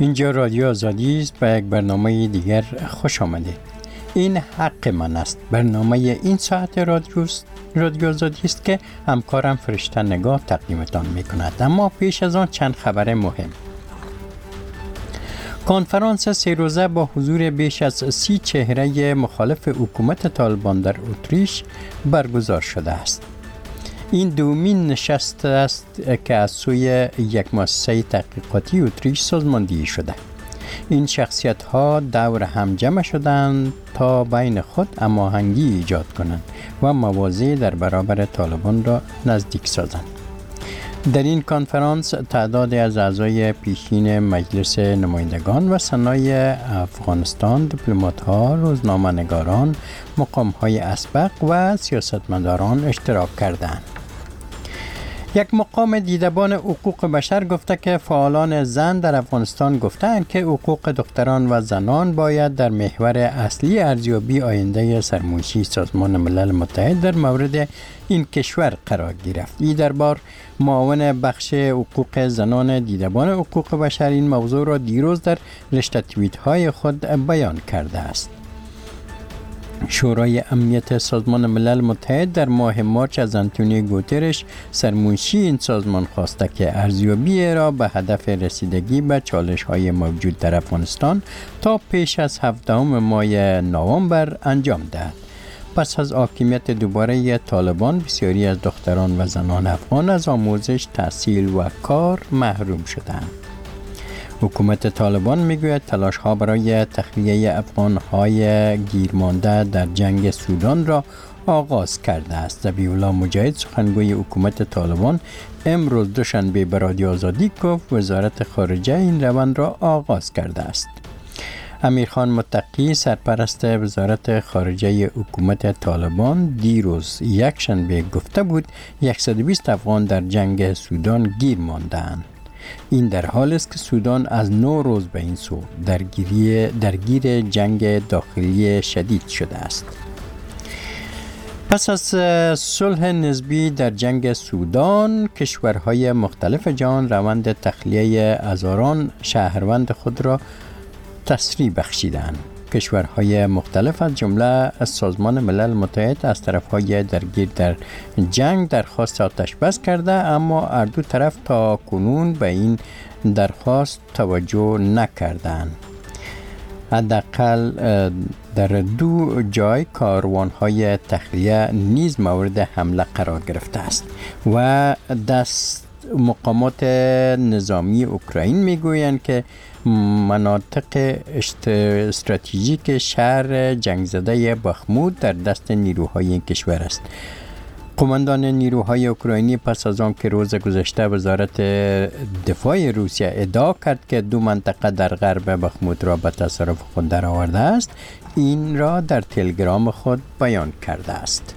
اینجا رادیو آزادی است. به یک برنامه دیگر خوش آمدید. این حق من است. برنامه این ساعت رادیو آزادی است که همکارم فرشته نگاه تقدیمتان می کند. اما پیش از آن چند خبر مهم. کنفرانس 3 روزه با حضور بیش از 30 چهره مخالف حکومت طالبان در اتریش برگزار شده است. این دومین نشست است که از سوی یک مؤسسه تحقیقاتی اتریش سازماندهی شده. این شخصیت ها دور هم جمع شدند تا بین خود هماهنگی ایجاد کنند و موازی در برابر طالبان را نزدیک سازند. در این کنفرانس تعدادی از اعضای پیشین مجلس نمایندگان و سنای افغانستان، دیپلمات‌ها، روزنامه‌نگاران، مقام‌های اسبق و سیاستمداران اشتراک کردند. یک مقام دیدبان حقوق بشر گفته که فعالان زن در افغانستان گفتند که حقوق دختران و زنان باید در محور اصلی ارزیابی آینده سرمایه‌ای سازمان ملل متحد در مورد این کشور قرار گرفت. این دربار معاون بخش حقوق زنان دیدبان حقوق بشر این موضوع را دیروز در رشته توییت‌های خود بیان کرده است. شورای امنیت سازمان ملل متحد در ماه مارچ از آنتونیو گوترش سرمنشی این سازمان خواسته که ارزیابی را به هدف رسیدگی به چالش‌های موجود در افغانستان تا پیش از 17 ماه نوامبر انجام دهد. پس از حاکمیت دوباره طالبان بسیاری از دختران و زنان افغان از آموزش، تحصیل و کار محروم شدند. حکومت طالبان میگوید تلاش ها برای تخلیه افغان های گیرمانده در جنگ سودان را آغاز کرده است. ذبیح الله مجاهد سخنگوی حکومت طالبان امروز دوشنبه به رادیو آزادی گفت وزارت خارجه این روند را آغاز کرده است. امیرخان متقی سرپرست وزارت خارجه حکومت طالبان دیروز یکشنبه گفته بود 120 افغان در جنگ سودان گیر مانده‌اند. این در حال است که سودان از 9 روز به این سو درگیر جنگ داخلی شدید شده است. پس از صلح نسبی در جنگ سودان، کشورهای مختلف جهان روند تخلیه هزاران شهروند خود را تسریع بخشیدند. کشورهای مختلف از جمله از سازمان ملل متحد از طرفهای درگیر در جنگ درخواست آتش بس کرده، اما هر دو طرف تا کنون به این درخواست توجه نکردند. حداقل در 2 جای کاروانهای تخلیه نیز مورد حمله قرار گرفته است و مقامات نظامی اوکراین میگویند که مناطق استراتژیک شهر جنگ زده بخمود در دست نیروهای این کشور است. قماندان نیروهای اوکراینی پس از آن که روز گذشته وزارت دفاع روسیه ادعا کرد که 2 منطقه در غرب بخمود را به تصرف خود درآورده است، این را در تلگرام خود بیان کرده است.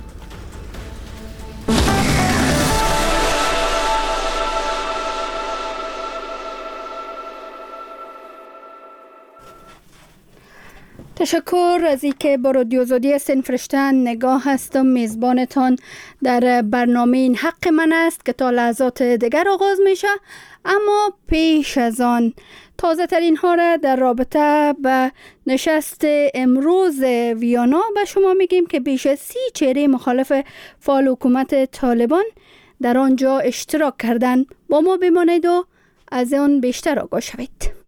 تشکر از اینکه با رادیو آزادی هستین. فرشته نگاه هستم، میزبانتان در برنامه این حق من است که تا لحظات دیگر آغاز میشه. اما پیش از آن تازه ترین ها را در رابطه به نشست امروز ویانا به شما میگیم که بیش از 30 چهره مخالف فعال حکومت طالبان در آنجا اشتراک کردند. با ما بمانید و از آن بیشتر آگاه شوید.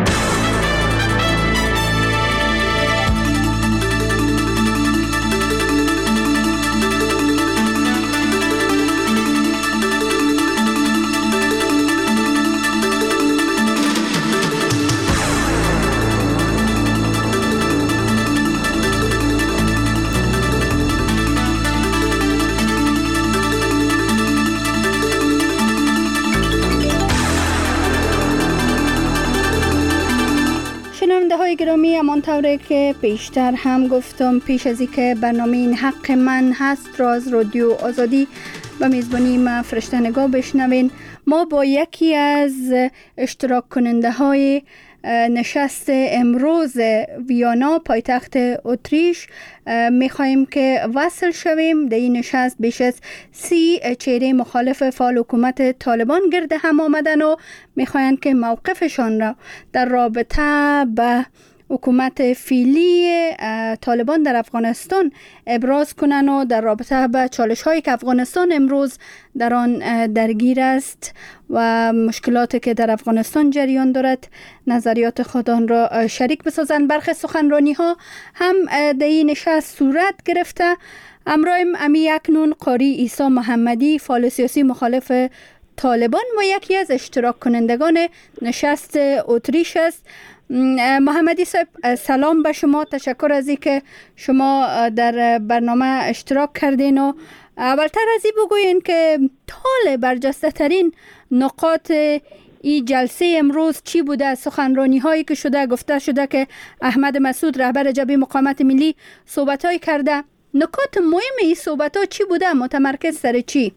گرامی، همانطوری که پیشتر هم گفتم، پیش از اینکه برنامه این حق من هست را از رادیو آزادی و میزبانی ما فرشته نگاه بشنوین، ما با یکی از اشتراک کننده های نشست امروز ویانا پایتخت اتریش میخواهیم که وصل شویم. در این نشست بیش از 30 چهره مخالف فعال حکومت طالبان گرد هم آمدن و میخواهند که موقفشان را در رابطه به حکومت فعلی طالبان در افغانستان ابراز کنند و در رابطه به چالش هایی که افغانستان امروز در آن درگیر است و مشکلاتی که در افغانستان جریان دارد نظریات خودان را شریک بسازند. برخی سخنرانی ها هم در این نشست صورت گرفته. همراهیم امی اکنون قاری عیسی محمدی، فعال سیاسی مخالف طالبان و یکی از اشتراک کنندگان نشست اتریش است. محمدی صاحب سلام به شما، تشکر از اینکه شما در برنامه اشتراک کردین و اولتر از این بگوین که حال برجسته ترین نقاط این جلسه امروز چی بوده؟ سخنرانی هایی که شده، گفته شده که احمد مسعود رهبر جبهه مقاومت ملی صحبت هایی کرده. نکات مهم این صحبت ها چی بوده؟ متمرکز سر چی؟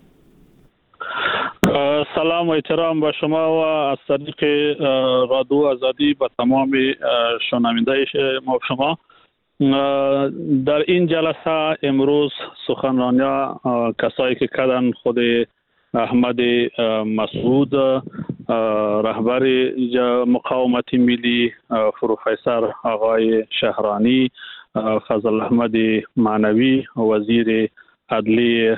سلام و احترام به شما و از طریق رادیو آزادی به تمام شنونده ما شما. در این جلسه امروز سخنرانی کسایی که کردن خود احمد مسعود رهبر مقاومت ملی، پروفسور آقای شهرانی، فضل احمد معنوی وزیر عدلیه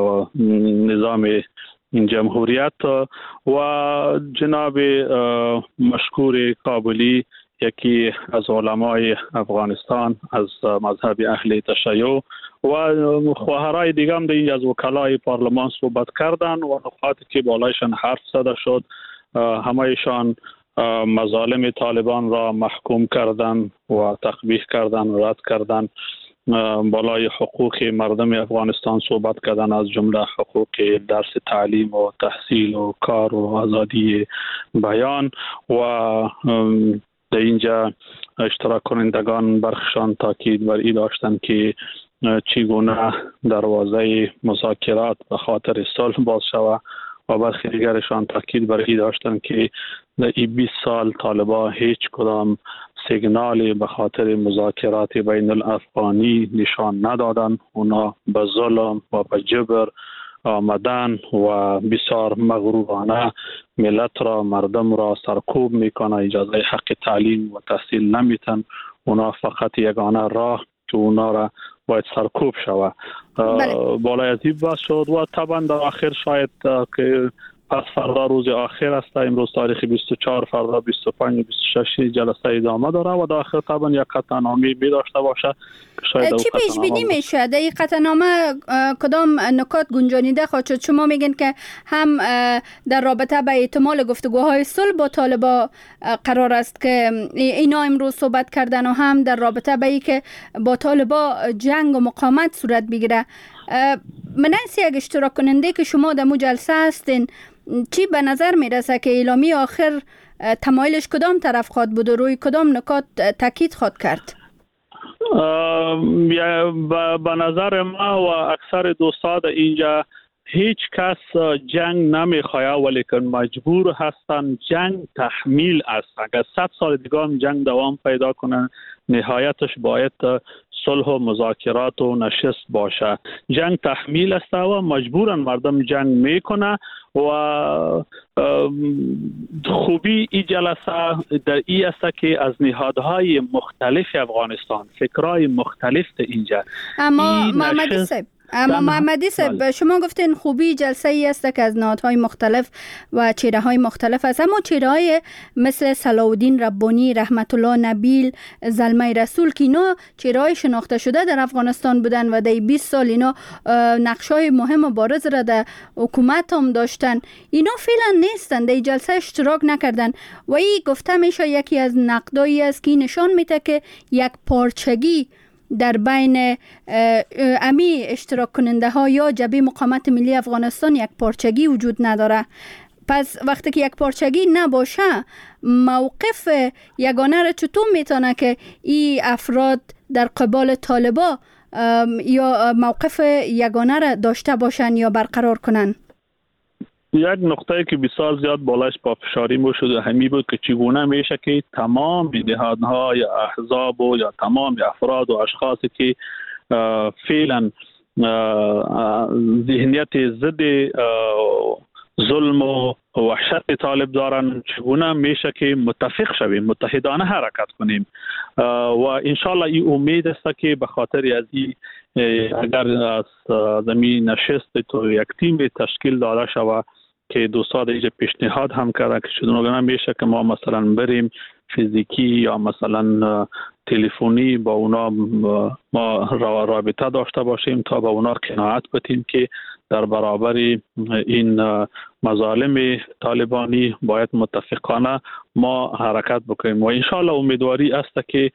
نظام جمهوریت و جناب مشکور کابلی یکی از علمای افغانستان از مذهب اهل تشیع و خواهرای دیگه هم دیگه از وکلای پارلمان صحبت کردن و نقاطی که بالایشان حرف زده شد همهشان مظالم طالبان را محکوم کردن و تقبیح کردن، رد کردن. بالای حقوق مردم افغانستان صحبت کردن، از جمله حقوق درس تعلیم و تحصیل و کار و آزادی بیان و در اینجا اشتراک کنندگان برخشان تاکید بر این داشتن که چگونه دروازه مذاکرات به خاطر صلح باز شود و برخی دیگرشان تاکید بر این داشتن که در این 20 سال طالبان هیچ کدام سیگنالی به خاطر مذاکرات بین الافغانی نشان ندادن. اونا به ظلم و به جبر آمدن و بسیار مغرورانه ملت را، مردم را سرکوب میکنه، اجازه حق تعلیم و تحصیل نمیتن. اونا فقط یگانه راه که اونا را باید سرکوب شود بالای از این بحث شد و طبعا در آخر شاید که پس فردا روز آخر است، امروز تاریخ 24، فردا 25 و 26 جلسه ادامه داره و در آخر طبعا یک قطعنامه می داشته باشه. چی پیش بینی میشه در این قطعنامه؟ کدام نکات گنجانیده خواهد شد؟ شما میگن که هم در رابطه به احتمال گفتگوهای صلح با طالبان قرار است که اینا امروز صحبت کردن و هم در رابطه به ای که با طالبان جنگ و مقاومت صورت بگیره. من از یک اشتراک کننده که شما در مو جلسه هستین، چی به نظر میرسه که اعلامی آخر تمایلش کدام طرف خواد بود و روی کدام نکات تاکید خواد کرد؟ به نظر ما و اکثر دوستان اینجا هیچ کس جنگ نمیخواه ولیکن مجبور هستن. جنگ تحمیل است. اگر 100 سال دیگه هم جنگ دوام پیدا کنه نهایتش باید صلح و مذاکرات و نشست باشه. جنگ تحمیل است و مجبورن مردم جنگ میکنه و خوبی این جلسه در این است که از نهادهای مختلف افغانستان فکرای مختلف اینجا. اما محمدی صاحب شما گفتین خوبی جلسه ای است که از نهادهای مختلف و چهره های مختلف است، اما چهره های مثل صلاح الدین ربانی، رحمت الله نبیل، زلمه رسول که اینا چهره های شناخته شده در افغانستان بودن و در 20 سال اینا نقشای مهم و بارز را در حکومت هم داشتن، اینا فعلا نیستن، در جلسه اشتراک نکردن و این گفته میشه یکی از نقدایی است که نشان میده که یک پارچگی در بین امی اشتراک کننده ها یا جبهه مقاومت ملی افغانستان یک پارچگی وجود نداره. پس وقتی که یک پارچگی نباشه موقف یگانه را چطور میتونه که این افراد در قبال طالبا یا موقف یگانه را داشته باشن یا برقرار کنن؟ یک نقطه‌ای که بسیار زیاد بالایش پافشاری مو شده همین بود که چگونه میشه که تمام نهادها یا احزاب و یا تمام افراد و اشخاصی که فعلا ذهنیت ضد ظلم و وحشت طالب دارن، چگونه میشه که متفق شویم، متحدانه حرکت کنیم و انشالله این امید است که به خاطر از این اگر از زمین نشست تو یک تیم تشکیل داده شود که دوستان اینجا پیشنهاد هم کردن که چگونه میشه که ما مثلا بریم فیزیکی یا مثلا تلفنی با اونا ما رابطه داشته باشیم تا با اونا قناعت بدیم که در برابر این مظالم طالبانی باید متفقانه ما حرکت بکنیم و انشالله امیدواری است که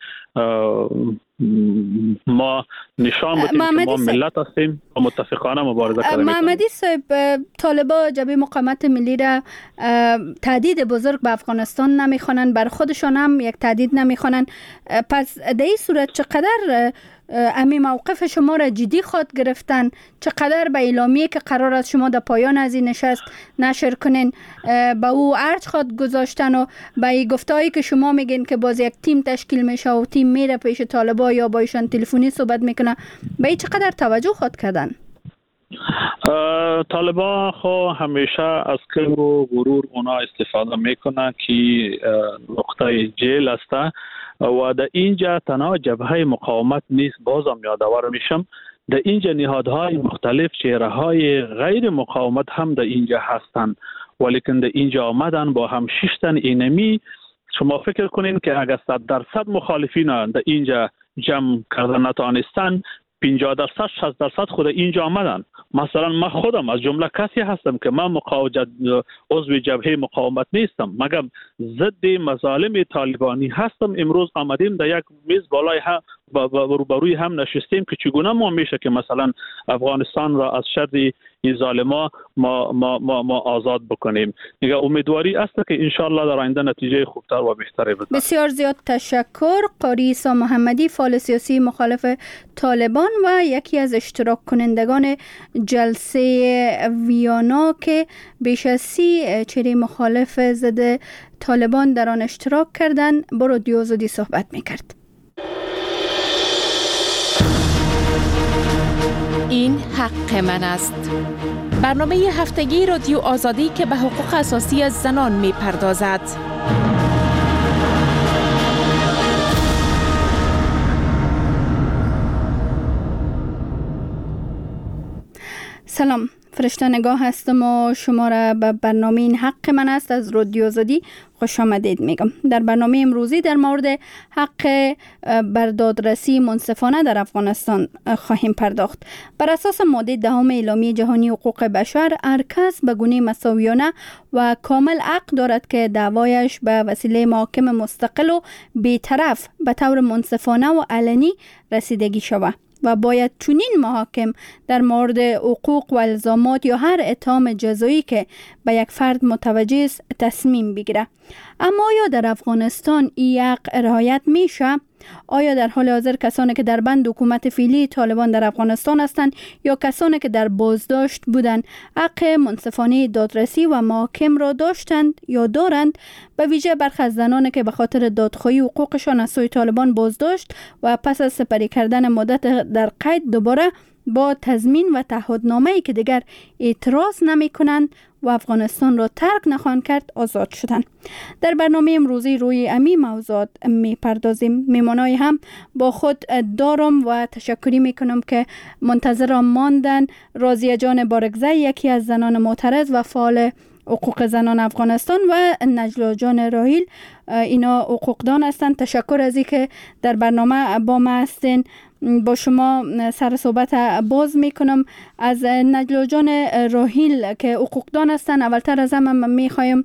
ما نشان بدیم که ما ملت هستیم و متفقانه مبارزه کنیم. محمدی صاحب، طالبا جبهه مقاومت ملی را تهدید بزرگ به افغانستان نمیخوانند، بر خودشان هم یک تهدید نمیخوانند. پس در این صورت چقدر امی موقف شما را جدی خود گرفتن، چقدر به اعلامیه که قرار است شما در پایان از این نشست نشر کنین به او ارج خود گذاشتن و به این گفتهایی که شما میگین که باز یک تیم تشکیل میشه و تیم میره پیش طالبا یا با ایشان تلفنی صحبت میکنه، به این چقدر توجه خود کردن؟ طالبان خو همیشه از کبر و غرور اونا استفاده میکنه که نقطه جیل است و در اینجا تنها جبهه مقاومت نیست، بازم یادآور میشم در اینجا نهادهای مختلف، چهره‌های غیر مقاومت هم در اینجا هستند، ولیکن در اینجا آمدن با هم شیشتن اینمی. شما فکر کنین که اگر 100% مخالفین در اینجا جمع کردن نتوانستن، 50% 60% خود اینجا آمدن. مثلا من خودم از جمله کسی هستم که من عضو جبهه مقاومت نیستم، مگر ضد مظالم طالبانی هستم. امروز آمدیم در یک میز بالای هم روبروی هم نشستیم که چگونه ما میشه که مثلا افغانستان را از شر این ظالما ما آزاد بکنیم. دیگه امیدواری است که انشالله در آینده نتیجه خوبتر و بهتری بده. بسیار زیاد تشکر. قاری عیسی محمدی، فعال سیاسی مخالف طالبان و یکی از اشتراک کنندگان جلسه ویانا که بیش از 30 چهره مخالف ضد طالبان در آن اشتراک کردند، با رادیو آزادی صحبت میکرد. این حق من است. برنامه هفتگی رادیو آزادی که به حقوق اساسی از زنان می پردازد. سلام، فرشته نگاه هستم و شما را به برنامه این حق من است از رادیو آزادی خوش آمدید میگم. در برنامه امروزی در مورد حق بر دادرسی منصفانه در افغانستان خواهیم پرداخت. بر اساس ماده 10 اعلامیه جهانی حقوق بشر، هر کس به گونه مساویانه و کامل حق دارد که دعوایش به وسیله محاکم مستقل و بی‌طرف به طور منصفانه و علنی رسیدگی شود و باید چنین محاکم در مورد حقوق و الزامات یا هر اتهام جزایی که به یک فرد متوجه است تصمیم بگیره. اما آیا در افغانستان این حق رعایت میشه؟ آیا در حال حاضر کسانی که در بند حکومت فعلی طالبان در افغانستان هستند یا کسانی که در بازداشت بودند حق منصفانه دادرسی و محاکم را داشتند یا دارند؟ به ویژه برخی از زنانی که به خاطر دادخواهی حقوقشان از سوی طالبان بازداشت و پس از سپری کردن مدت در قید دوباره با تضمین و تعهدنامه‌ای که دیگر اعتراض نمی کنند و افغانستان را ترک نخواهند کرد آزاد شدند. در برنامه امروزی روی امی موضوعات می پردازیم. میمانای هم با خود دارم و تشکری می کنم که منتظر ماندن. راضیه جان بارگزی، یکی از زنان معترض و فعال حقوق زنان افغانستان، و نجلا جان راهیل، اینا حقوقدان هستند. تشکر از اینکه در برنامه با ما هستین. با شما سر صحبت باز میکنم. از نجلا جان راهیل که حقوقدان هستن، اولتر از همه میخوایم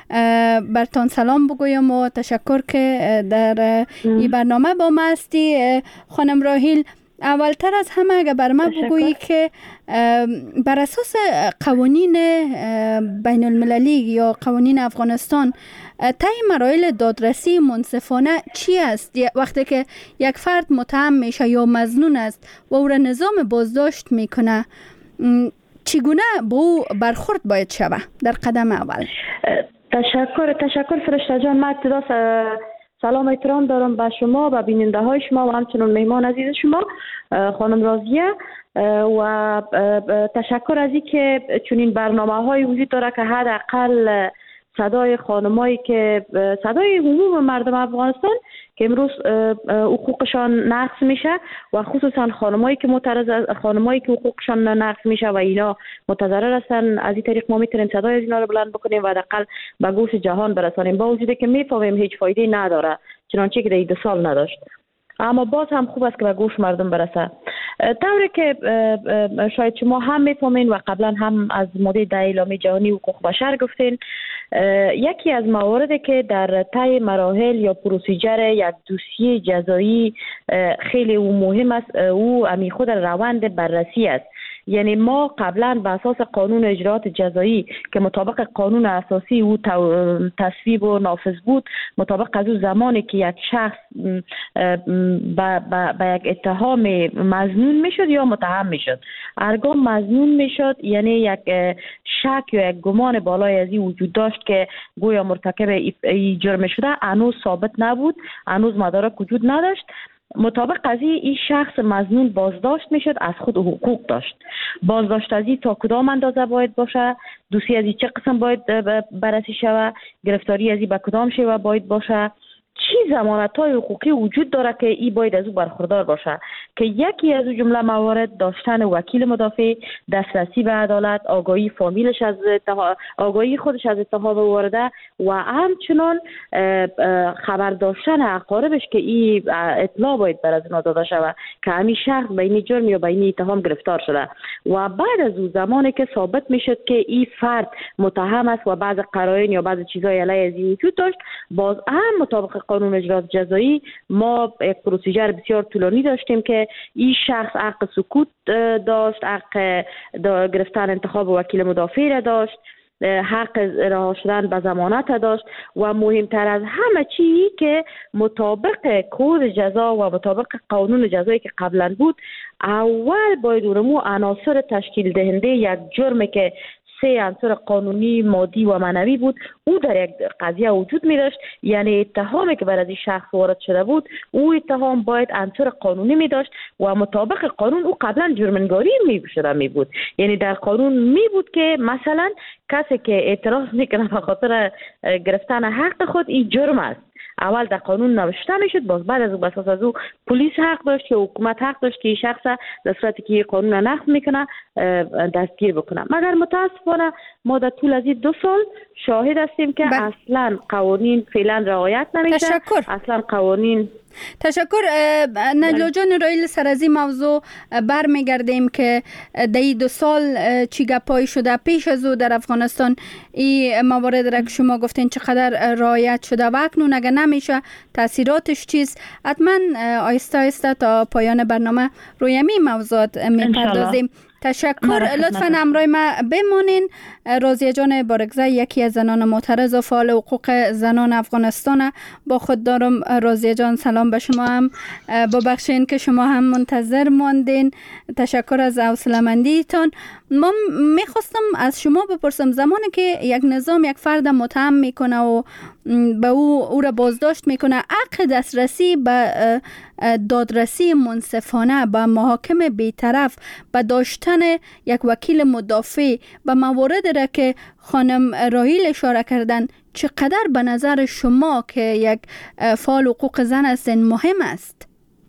برتان سلام بگویم و تشکر که در این برنامه با ما هستی. خانم راهیل، اولتر از همه اگر بر من بگویی که بر اساس قوانین بین المللی یا قوانین افغانستان طی مراحل دادرسی منصفانه چی است؟ وقتی که یک فرد متهم میشه یا مظنون است و او را نظام بازداشت میکنه، چگونه با او برخورد باید شود در قدم اول؟ تشکر فرشته جان. من ابتدا سلام احترام دارم به شما و بیننده های شما و همچنین مهمان عزیز شما خانم راضیه و تشکر از اینکه چنین برنامه های وجود داره که حداقل صدای خانمایی که صدای عموم مردم افغانستان که امروز حقوقشان نقض میشه و خصوصا خانمایی که حقوقشان نقض میشه و اینا متضرر هستن، از این طریق ما میتونیم صدای از اینا رو بلند بکنیم و حداقل به گوش جهان برسانیم. با وجودی که میفهمیم هیچ فایده نداره چنانچه که در 2 سال نداشت، اما باز هم خوب است که به گوش مردم برسه. طوری که شاید شما هم میفهمین و قبلا هم از ماده 10 اعلامیه جهانی حقوق بشر گفتین، یکی از مواردی که در طی مراحل یا پروسیجر یک دوسیه جزایی خیلی مهم است او امی خود روند بررسی است. یعنی ما قبلا به اساس قانون اجراات جزایی که مطابق قانون اساسی او تصویب و نافذ بود، مطابق از او زمانی که یک شخص به یک اتهام مظنون میشد یا متهم میشد، هرگاه مظنون میشد یعنی یک شک یا یک گمان بالای از این وجود داشت که گویا مرتکب ای جرم شده، هنوز ثابت نبود، هنوز مدارک وجود نداشت، مطابق از این شخص مظنون بازداشت میشد، از خود حقوق داشت. بازداشت از این تا کدام اندازه باید باشه، دوسیه از این چه قسم باید بررسی شود، گرفتاری از این به کدام شیوه باید باشه، چی ضمانت‌های حقوقی وجود داره که این باید از او برخوردار باشه، که یکی از او جمله موارد داشتن وکیل مدافع، دسترسی به عدالت، آگاهی فامیلش از آگاهی خودش از اتهام وارده و همچنان خبر داشتن اقاربش که این اطلاع باید بر از اونا داده شود که همین شخص به این جرم یا به این اتهام گرفتار شده و بعد از اون زمانی که ثابت میشد که این فرد متهم است و بعض قرائن یا بعض چیزهای علیه از این وجود داشت، باز هم مطابق قانون اجرات جزایی ما یک پروسیجر بسیار طولانی داشتیم که این شخص حق سکوت داشت، حق گرفتن انتخاب وکیل مدافع را داشت، حق رها شدن به ضمانت داشت و مهمتر از همه چی که مطابق کد جزا و مطابق قانون جزایی که قبلا بود، اول باید اونمو عناصر تشکیل دهنده یک جرم که 3 عنصر قانونی، مادی و معنوی بود، او در یک قضیه وجود می داشت. یعنی اتهامی که بر از این شخص وارد شده بود، او اتهام باید عنصر قانونی می داشت و مطابق قانون او قبلا جرمنگاری می بود. یعنی در قانون می بود که مثلا کسی که اعتراض میکنه به خاطر گرفتن حق خود این جرم است، اول در قانون نوشته میشد، باز بعد از او بساس از او پلیس حق داشت یا حکومت حق داشت که این شخص در صورتی که قانون نقض میکنه دستگیر بکنه. مگر متاسفانه ما در طول از این 2 سال شاهد هستیم که اصلا قوانین فعلا رعایت نمیشه. اصلا قوانین تشکر. نجلا جان رایل، سر از این موضوع برمیگردیم که در 2 سال چی گپای شده پیش از او در افغانستان این موارد را که شما گفتین چقدر رعایت شده و اکنون اگر نمیشه تاثیراتش چیست؟ حتما آیسته آیسته تا پایان برنامه روی همین موضوعات میپردازیم. تشکر. لطفاً همراه ما بمانین. راضیه جان بارگزای یکی از زنان معترض و فعال حقوق زنان افغانستان با خود دارم. راضیه جان سلام به شما هم، ببخشین که شما هم منتظر ماندین. تشکر از حوصله‌مندیتان. ما میخواستم از شما بپرسم زمانی که یک نظام یک فرد متهم میکنه و به او را بازداشت میکنه، حق دسترسی به دادرسی منصفانه به محاکم بی‌طرف، به داشتن یک وکیل مدافع، به مواردی را که خانم راهیل اشاره کردن، چقدر به نظر شما که یک فعال حقوق زن هستین مهم است؟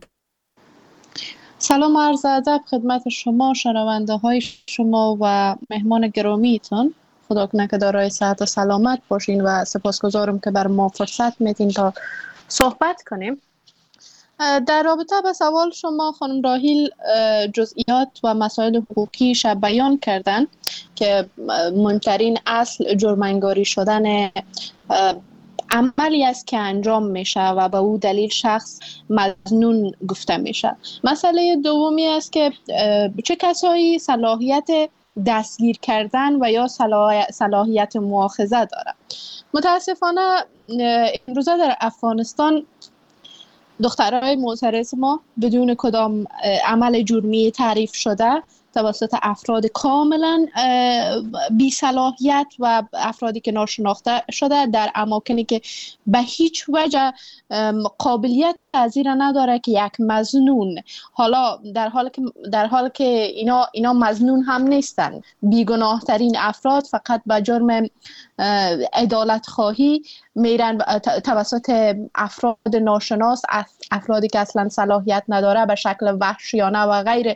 سلام عرض ادب خدمت شما، شنونده های شما و مهمان گرامیتان. خدا کنه که دارای صحت و سلامت باشین و سپاسگزارم که بر ما فرصت میدین تا صحبت کنیم. در رابطه با سوال شما خانم راهیل جزئیات و مسائل حقوقیش بیان کردن که مهمترین اصل جرم‌انگاری شدن عملی است که انجام میشه و به او دلیل شخص مظنون گفته میشه. مسئله دومی است که چه کسایی صلاحیت دستگیر کردن و یا صلاحیت مؤاخذه داره. متاسفانه امروزه در افغانستان دخترای معترض ما بدون کدام عمل جرمی تعریف شده توسط افراد کاملا بی صلاحیت و افرادی که ناشناخته شده در اماکنی که به هیچ وجه قابلیت پذیر نداره که یک مظنون، حالا در حال که اینا مظنون هم نیستن، بیگناه ترین افراد فقط به جرم عدالت خواهی میرن توسط افراد ناشناس، افرادی که اصلا صلاحیت نداره، به شکل وحشیانه و غیر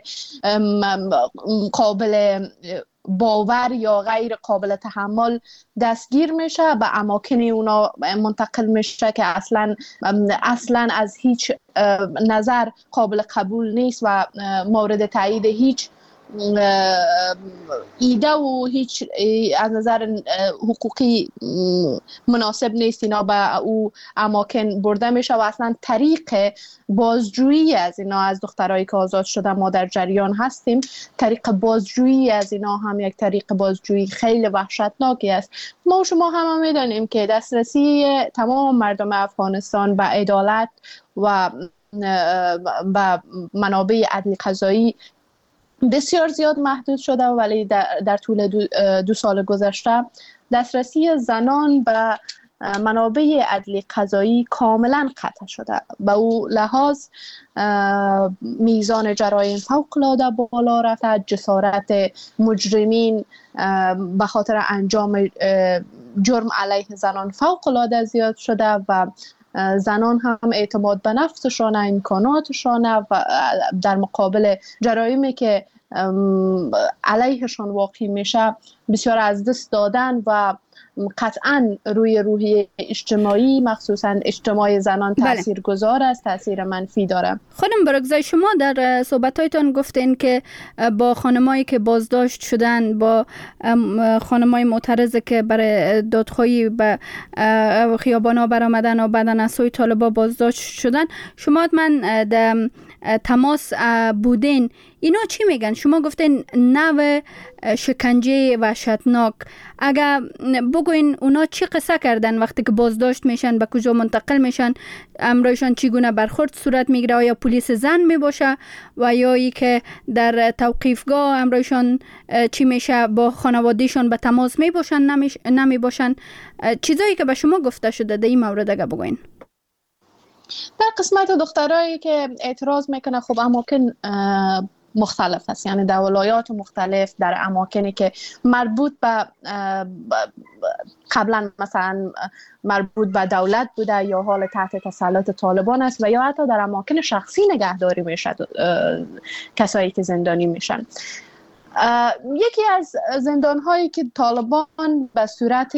قابل باور یا غیر قابل تحمل دستگیر میشه، به اماکن اونا منتقل میشه که اصلا از هیچ نظر قابل قبول نیست و مورد تایید هیچ ایده و هیچ از نظر حقوقی مناسب نیست. اینا به او اماکن برده میشه و اصلا طریق بازجویی از اینا، از دخترایی که آزاد شده ما در جریان هستیم، طریق بازجویی از اینا هم یک طریق بازجویی خیلی وحشتناکی است. ما و شما هم میدانیم که دسترسی تمام مردم افغانستان به عدالت و به منابع عدل قضایی بسیار زیاد محدود شده، ولی در طول دو سال گذشته دسترسی زنان به منابع عدلی قضایی کاملا قطع شده. به او لحاظ میزان جرایم فوق‌العاده بالا رفته، جسارت مجرمین به خاطر انجام جرم علیه زنان فوق‌العاده زیاد شده و زنان هم اعتماد به نفسشان، امکاناتشان و در مقابل جرایمی که علیهشان واقع میشه بسیار از دست دادن و قطعا روی اجتماعی، مخصوصا اجتماع زنان تأثیر گذار است، تأثیر منفی داره. خانم برگزای، شما در صحبتایتان گفتین که با خانمایی که بازداشت شدن، با خانمای معترض که برای دادخواهی به خیابانا برآمدن و بعدن از سوی طالبا بازداشت شدن، شما من در تماس بودین، اینا چی میگن؟ شما گفتین نوع شکنجه وحشتناک، اگر بگوین اونا چی قصه کردن وقتی که بازداشت میشن، به کجا منتقل میشن، امرایشان چگونه برخورد صورت میگیره، آیا پلیس زن میباشه و یا ای که در توقیفگاه امرایشان چی میشه، با خانوادهشان به تماس میباشن نمیباشن؟ چیزایی که به شما گفته شده در این مورد اگر بگوین. در قسمت دخترایی که اعتراض میکنه، خب اماکن مختلف است، یعنی در ولایات مختلف، در اماکنی که مربوط به قبلا مثلا مربوط به دولت بوده یا حال تحت تسلط طالبان است، و یا حتی در اماکن شخصی نگهداری میشه کسایی که زندانی میشن. یکی از زندان‌هایی که طالبان به صورت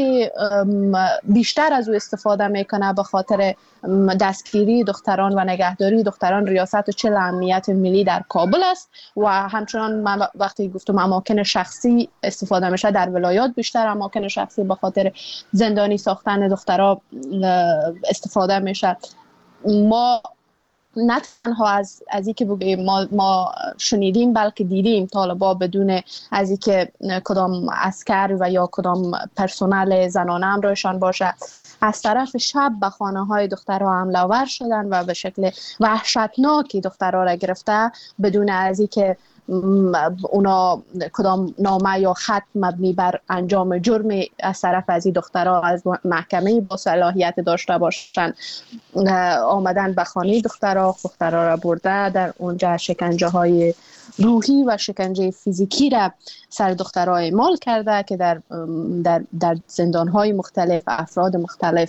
بیشتر از او استفاده میکنه به خاطر دستگیری دختران و نگهداری دختران، ریاست و چل امنیت ملی در کابل است و همچنان من وقتی گفتم اماکن شخصی استفاده میشه، در ولایات بیشتر اماکن شخصی به خاطر زندانی ساختن دخترها استفاده میشه. ما نه تنها از اینکه بگیم ما شنیدیم، بلکه دیدیم طالبا بدون از اینکه کدام عسکر و یا کدام پرسنل زنانه همراهشان باشه، از طرف شب به خانه های دخترها حمله آور شدن و به شکل وحشتناکی دخترها را گرفته بدون از اینکه اونا کدام نامه یا خط مبنی بر انجام جرم از طرف از این دخترها از محکمه با صلاحیت داشته باشن آمدن به خانه دخترها را برده، در اونجا شکنجه های روحی و شکنجه فیزیکی را سر دخترها اعمال کرده که در زندان های مختلف افراد مختلف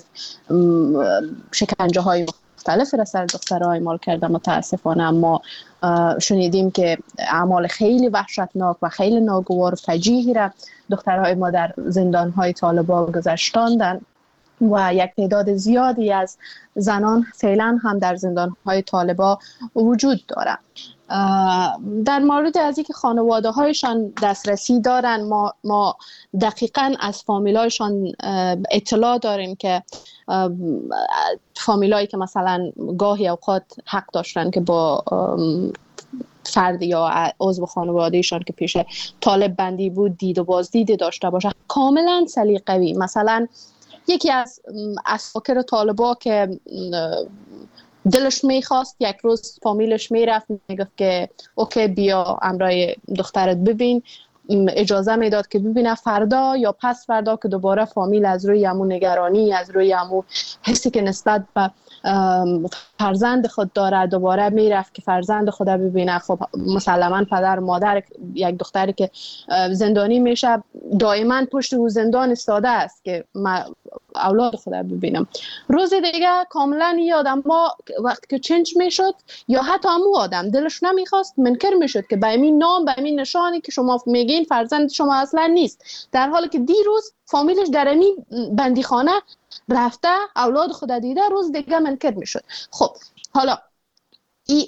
شکنجه های مختلف را سر دخترها اعمال کرده. متاسفانه ما شنیدیم که اعمال خیلی وحشتناک و خیلی ناگوار و فجیعی را دخترهای ما در زندانهای طالبان گذشتاندن و یک تعداد زیادی از زنان فعلا هم در زندانهای طالبان وجود دارند. در مورد از اینکه خانواده هایشان دسترسی دارن، ما دقیقاً از فامیلایشان اطلاع داریم که فامیلایی که مثلا گاهی اوقات حق داشتن که با فرد یا عضو خانوادهشان که پیش طالب بندی بود دید و بازدید داشته باشه، کاملا سلیقه‌ای. مثلا یکی از اساکر طالبا که دلش میخواست یک روز فامیلش میرفت میگفت که اوکی بیا امرای دخترت ببین، اجازه میداد که ببینه. فردا یا پس فردا که دوباره فامیل از روی همون نگرانی، از روی همون حسی که نسبت به فرزند خود داره دوباره میرفت که فرزند خود ببینه. خب مسلما پدر مادر یک دختری که زندانی میشه دائما پشت رو زندان استاده است که من اولاد خود ببینم. روز دیگه کاملا یادم ما وقتی که چنج میشد یا حتی همون آدم دلش نمیخواست منکر میشد که به این نام به این نشانی که شما میگین فرزند شما اصلا نیست، در حالی که دیروز فامیلش در این بندیخانه رفته اولاد خود دیده، روز دیگه منکر میشد. خب حالا این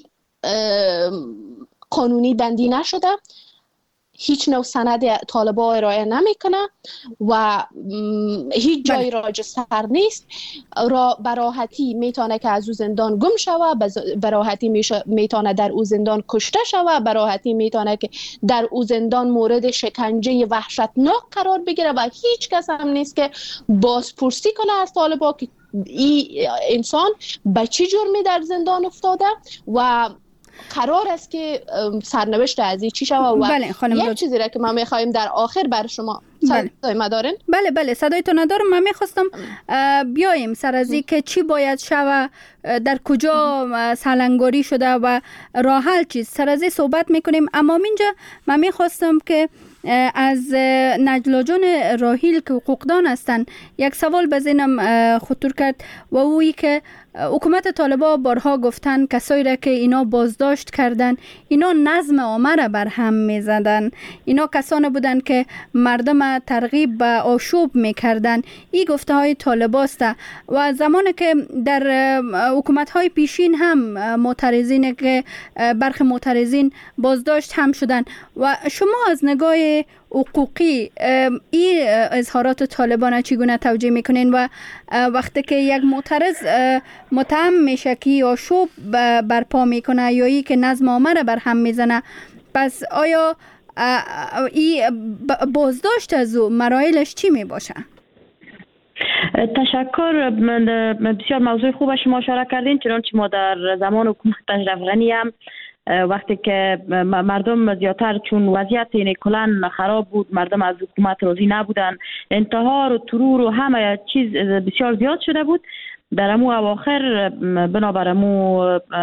قانونی بندی نشده، هیچ نوع سند طالبا ارائه نمیکنه و هیچ جای راجستر نیست. براحتی میتونه که از او زندان گم شوه، براحتی میتونه در او زندان کشته شوه، براحتی میتونه که در او زندان مورد شکنجه وحشتناک قرار بگیره و هیچ کس هم نیست که بازپرسی کنه از طالبا که این انسان به چه جرمی در زندان افتاده و قرار است که سرنوشت از این چی شود. و یک چیزی را که ما میخوایم در آخر بر شما صدای ما دارین؟ بله صدایتون ندارم. من میخواستم بیایم سر از این که چی باید شود، در کجا سالنگاری شده و راه حل چیز، سر از این صحبت میکنیم. اما اینجا من میخواستم که از نجلا جان راحیل که حقوقدان هستن یک سوال به ذهنم خطور کرد و اویی که حکومت طالبا بارها گفتن کسایی را که اینا بازداشت کردن اینا نظم عامه را بر هم میزدن، اینا کسانی بودن که مردم ترغیب به آشوب میکردن. این گفته های طالباست و زمانی که در حکومت های پیشین هم معترضین که برخی معترضین بازداشت هم شدن. و شما از نگاه حقوقی این اظهارات طالبان چگونه توجیه میکنین و وقتی که یک معترض متهم میشه که آشوب برپا میکنه یا ای که نظم عامه را بر هم میزنه، پس آیا این بازداشت از او مراحلش چی میباشه؟ تشکر. بسیار موضوع خوب شما اشاره کردین، چنانچه ما در زمان حکومت اشرف غنی هم وقتی که مردم زیادتر چون وضعیت اینه کلان خراب بود، مردم از حکومت راضی نبودن، انتحار و ترور و همه چیز بسیار زیاد شده بود. در امو اواخر بنابر امو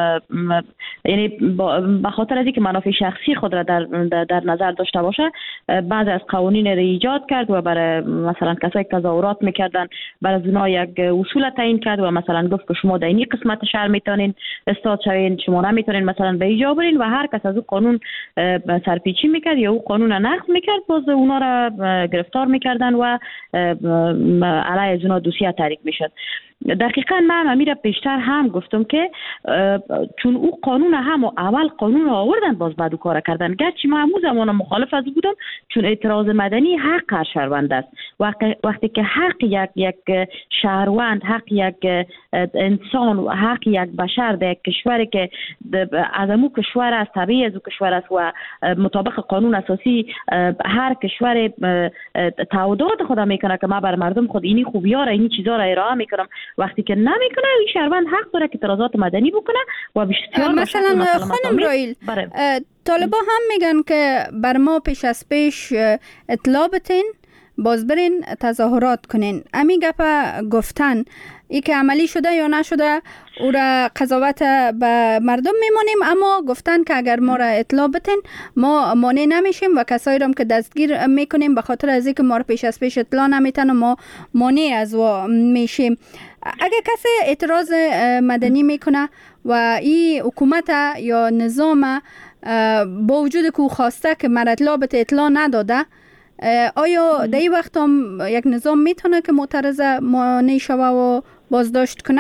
یعنی به خاطر از اینکه منافع شخصی خود را در نظر داشته باشه بعضی از قوانین را ایجاد کرد و برای مثلا کسایی که تظاهرات میکردن برای اونا یک اصول تعیین کرد و مثلا گفت که شما در این قسمت شهر میتونین استاد شوین، شما نمیتونین مثلا به ایجا برین و هر کس از اون قانون سرپیچی میکرد یا اون قانون نقض میکرد باز اونا را گرفتار میکردن و علیه از اونا دوسیه تحریک میشد. دقیقاً من امیر پیشتر هم گفتم که چون او قانون هم اول قانون آوردن باز بعد کار کردن، گرچه من همون زمان مخالف از بودم چون اعتراض مدنی حق هر شهروند است. وقتی که حق یک شهروند، حق یک انسان، حق یک بشر در یک کشوری که از امو کشور است، طبیعی از او کشور است و مطابق قانون اساسی هر کشور تعهدات خود میکنه که ما بر مردم خود اینی خوبی‌ها را اینی چیزا را ارائه میکنم، وقتی که نمیکنه این شهروند حق داره که اعتراضات مدنی بکنه و بسیار مثلا خانم راحیل طالبا هم میگن که بر ما پیش از پیش اطلاع بتین باز برین تظاهرات کنین. امی گپا گفتن ای که عملی شده یا نشده او را قضاوت به مردم میمونیم، اما گفتن که اگر ما را اطلاع بتین ما مانع نمیشیم و کسایی را که دستگیر میکنیم به خاطر از اینکه ما را پیش از پیش اطلاع نمیتن و ما مانع از و میشیم. اگر کسی اعتراض مدنی میکنه و این حکومت یا نظام با وجود که خواسته که مرا اطلاع نداده، آیا در این وقت هم یک نظام میتونه که معترض مانع شوه و بازداشت کنه؟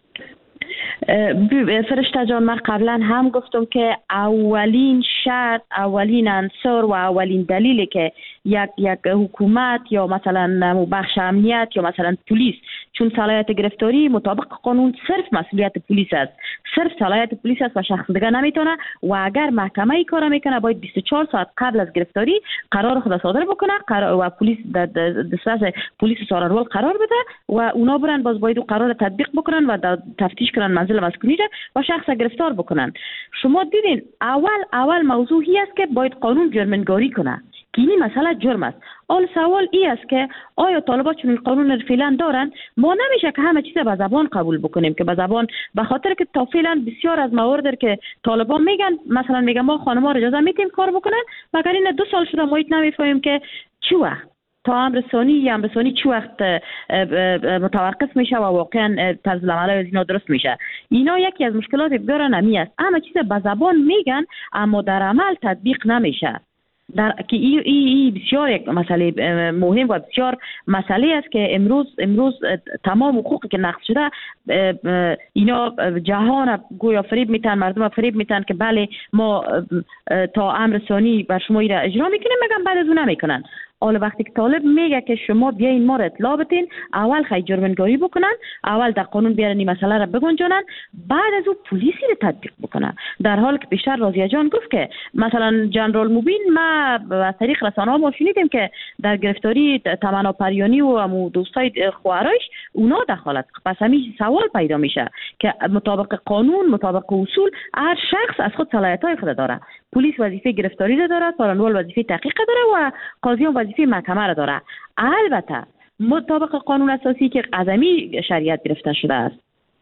فرشته جان من قبلا هم گفتم که اولین شرط، اولین عنصر و اولین دلیلی که یک حکومت یا مثلا بخش امنیت یا مثلا پلیس، چون صلاحیت گرفتاری مطابق قانون صرف مسئولیت پلیس است، صرف صلاحیت پلیس است و شخص دیگه نمیتونه و اگر محکمه ای کار میکنه باید 24 ساعت قبل از گرفتاری قرار خود صادر بکنه و پلیس دسترس پلیس سالارول قرار بده و اونا برن باز باید قرار تطبیق بکنن و تفتیش کنن منزل منزل مسکونی را و شخص گرفتار بکنن. شما دیدین اول موضوعی است که باید قانون جرمنگاری کنه که این مسئله جرم است. اول سوال ای است که آیا طالبان چون قانون رو فعلا دارن؟ ما نمیشه که همه چیز به زبان قبول بکنیم که به زبان، به خاطر که تا فعلا بسیار از موارد که طالبان میگن، مثلا میگن ما خانم‌ها رو اجازه میدیم کار بکنن، مگر این 2 سال شده ما نمیفهمیم که چی وقت تا امر ثانی چی وقت متوقف میشه و واقعا طرز العمل از اینا درست میشه. اینا یکی از مشکلات بسیار نمی است. همه چیز به زبان میگن اما در عمل تطبیق نمیشه. که ای بسیار یک مسئله مهم و بسیار مسئله است که امروز تمام حقوقی که نقض شده اینا جهان گویا فریب میتن، مردم فریب میتن که بله ما تا امر ثانی بر شما را اجرا میکنیم، مگم بعد از اون نمیکنن. حالا وقتی که طالب میگه که شما بیاین ما را اطلاع بدین، اول خیلی جرمنگاری بکنن، اول در قانون بیارن این مسئله را بگنجانن، بعد از اون پلیسی را تطبیق بکنن. در حالی که بیشتر راضیه جان گفت که مثلا جنرال موبین ما از طریق رسانه‌ها ما شنیدیم که در گرفتاری تمنا پریانی و امو دوستای خواهرایش اونا دخالت. پس همین سوال پیدا میشه که مطابق قانون، مطابق اصول، هر شخص از خود صلاحیت‌های خود داره. پلیس وظیفه گرفتاری را داره، سالنوال وظیفه تحقیق داره و قاضیان وظیفه محکمه را داره. البته مطابق قانون اساسی که قدمی شریعت گرفته شده است،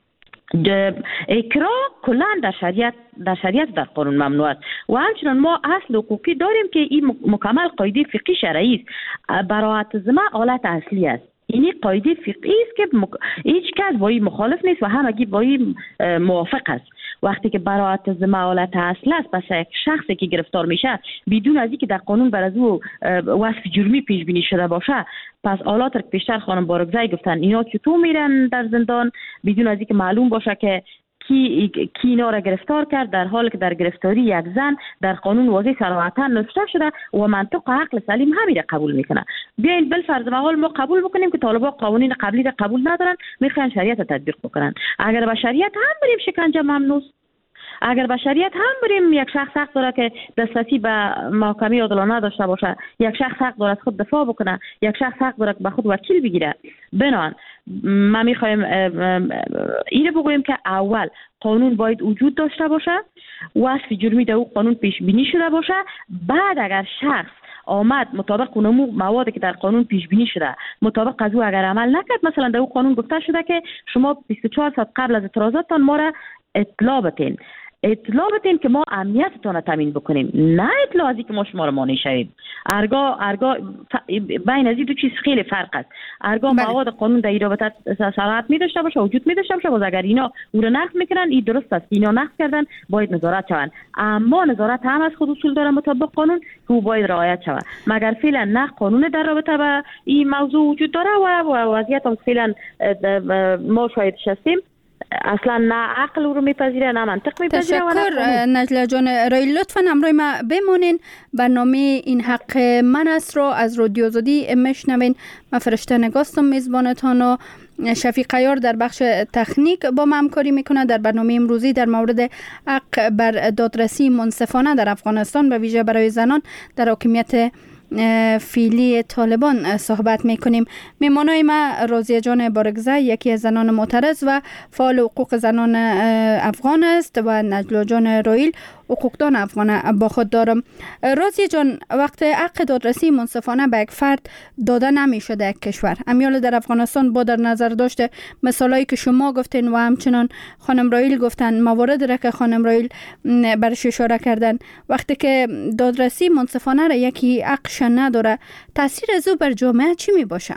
اکراه کلا در شریعت در قانون ممنوع است و همچنان ما اصل حقوقی داریم که این مکمل قاعده فقهی شرعی است. براءت ذمه حالت اصلی است. این قاعده فقهی است که هیچ کس با این مخالف نیست و همگی با این موافق است. وقتی که براءت ذمه حالت اصل است، پس یک شخصی که گرفتار میشه بدون از اینکه در قانون بر از او وصف جرمی پیش بینی شده باشه، پس حالات که پیشتر خانم بارگزایی گفتن اینا چطور میرن در زندان بدون از اینکه معلوم باشه که کی اینا را گرفتار کرد، در حالی که در گرفتاری یک زن در قانون واضح صراحتا نوشته شده و منطق و عقل سلیم همین را قبول میکنه. بیاین بالفرض محال ما قبول بکنیم که طالبان قوانین قبلی را قبول ندارن، میخوان شریعت را تطبیق بکنن. اگر به شریعت هم بریم شکنجه ممنوع، اگر به شریعت هم بریم یک شخص حق داره که دسترسی به محکمه عادلانه داشته باشه، یک شخص حق داره از خود دفاع بکنه، یک شخص حق داره که به خود وکیل بگیره. بنابراین ما میخوایم اینو بگوییم که اول قانون باید وجود داشته باشه، وصف جرمی در او قانون پیش بینی شده باشه، بعد اگر شخص آمد مطابق اون موادی که در قانون پیش بینی شده مطابق از او اگر عمل نکرد، مثلا در او قانون گفته شده که شما 24 ساعت قبل از اعتراضاتتان ما را اطلاع بدین که ما امنیتتان را تامین بکنیم، نه اطلاع از اینکه ما شما را مانع شویم. ارگاه بین از این دو چیز خیلی فرق است. ارگاه مواد قانون در این رابطه صراحت می داشته باشه، وجود می داشته باشه، باز اگر اینا او را نقض میکنن، این درست است، اینا نقض کردن باید نظارت شوند، اما نظارت هم از خود اصول داره مطابق قانون که او باید رعایت شود. مگر فعلا نه قانون در رابطه با این موضوع وجود داره و وضعیت هم فعلا ما شاهدش هستیم، اصلا نه عقل رو میپذیره نه منطق میپذیره. تشکر نجله جان رایل. لطفا همراه ما بمونین. برنامه این حق من است رو از رادیو آزادی میشنوین. من فرشته نگاستم میزبانتان و شفیق عیار در بخش تکنیک با ما همکاری میکنه. در برنامه امروزی در مورد حق بر دادرسی منصفانه در افغانستان به ویژه برای زنان در حاکمیت فعلی طالبان صحبت میکنیم. میمانای ما راضیه جان بارگزای، یکی از زنان معترض و فعال حقوق زنان افغان است و نجلا جان رایل، حقوقدان افغان با خود دارم. راضیه جان، وقت حق دادرسی منصفانه به یک فرد داده نمیشه در یک کشور، امیال در افغانستان با در نظر داشته مثالایی که شما گفتین و همچنان خانم رایل گفتن، موارد را که خانم رایل برش اشاره کردن، وقتی که دادرسی منصفانه را یکی حقش نداره، تاثیر از او بر جامعه چی می باشه؟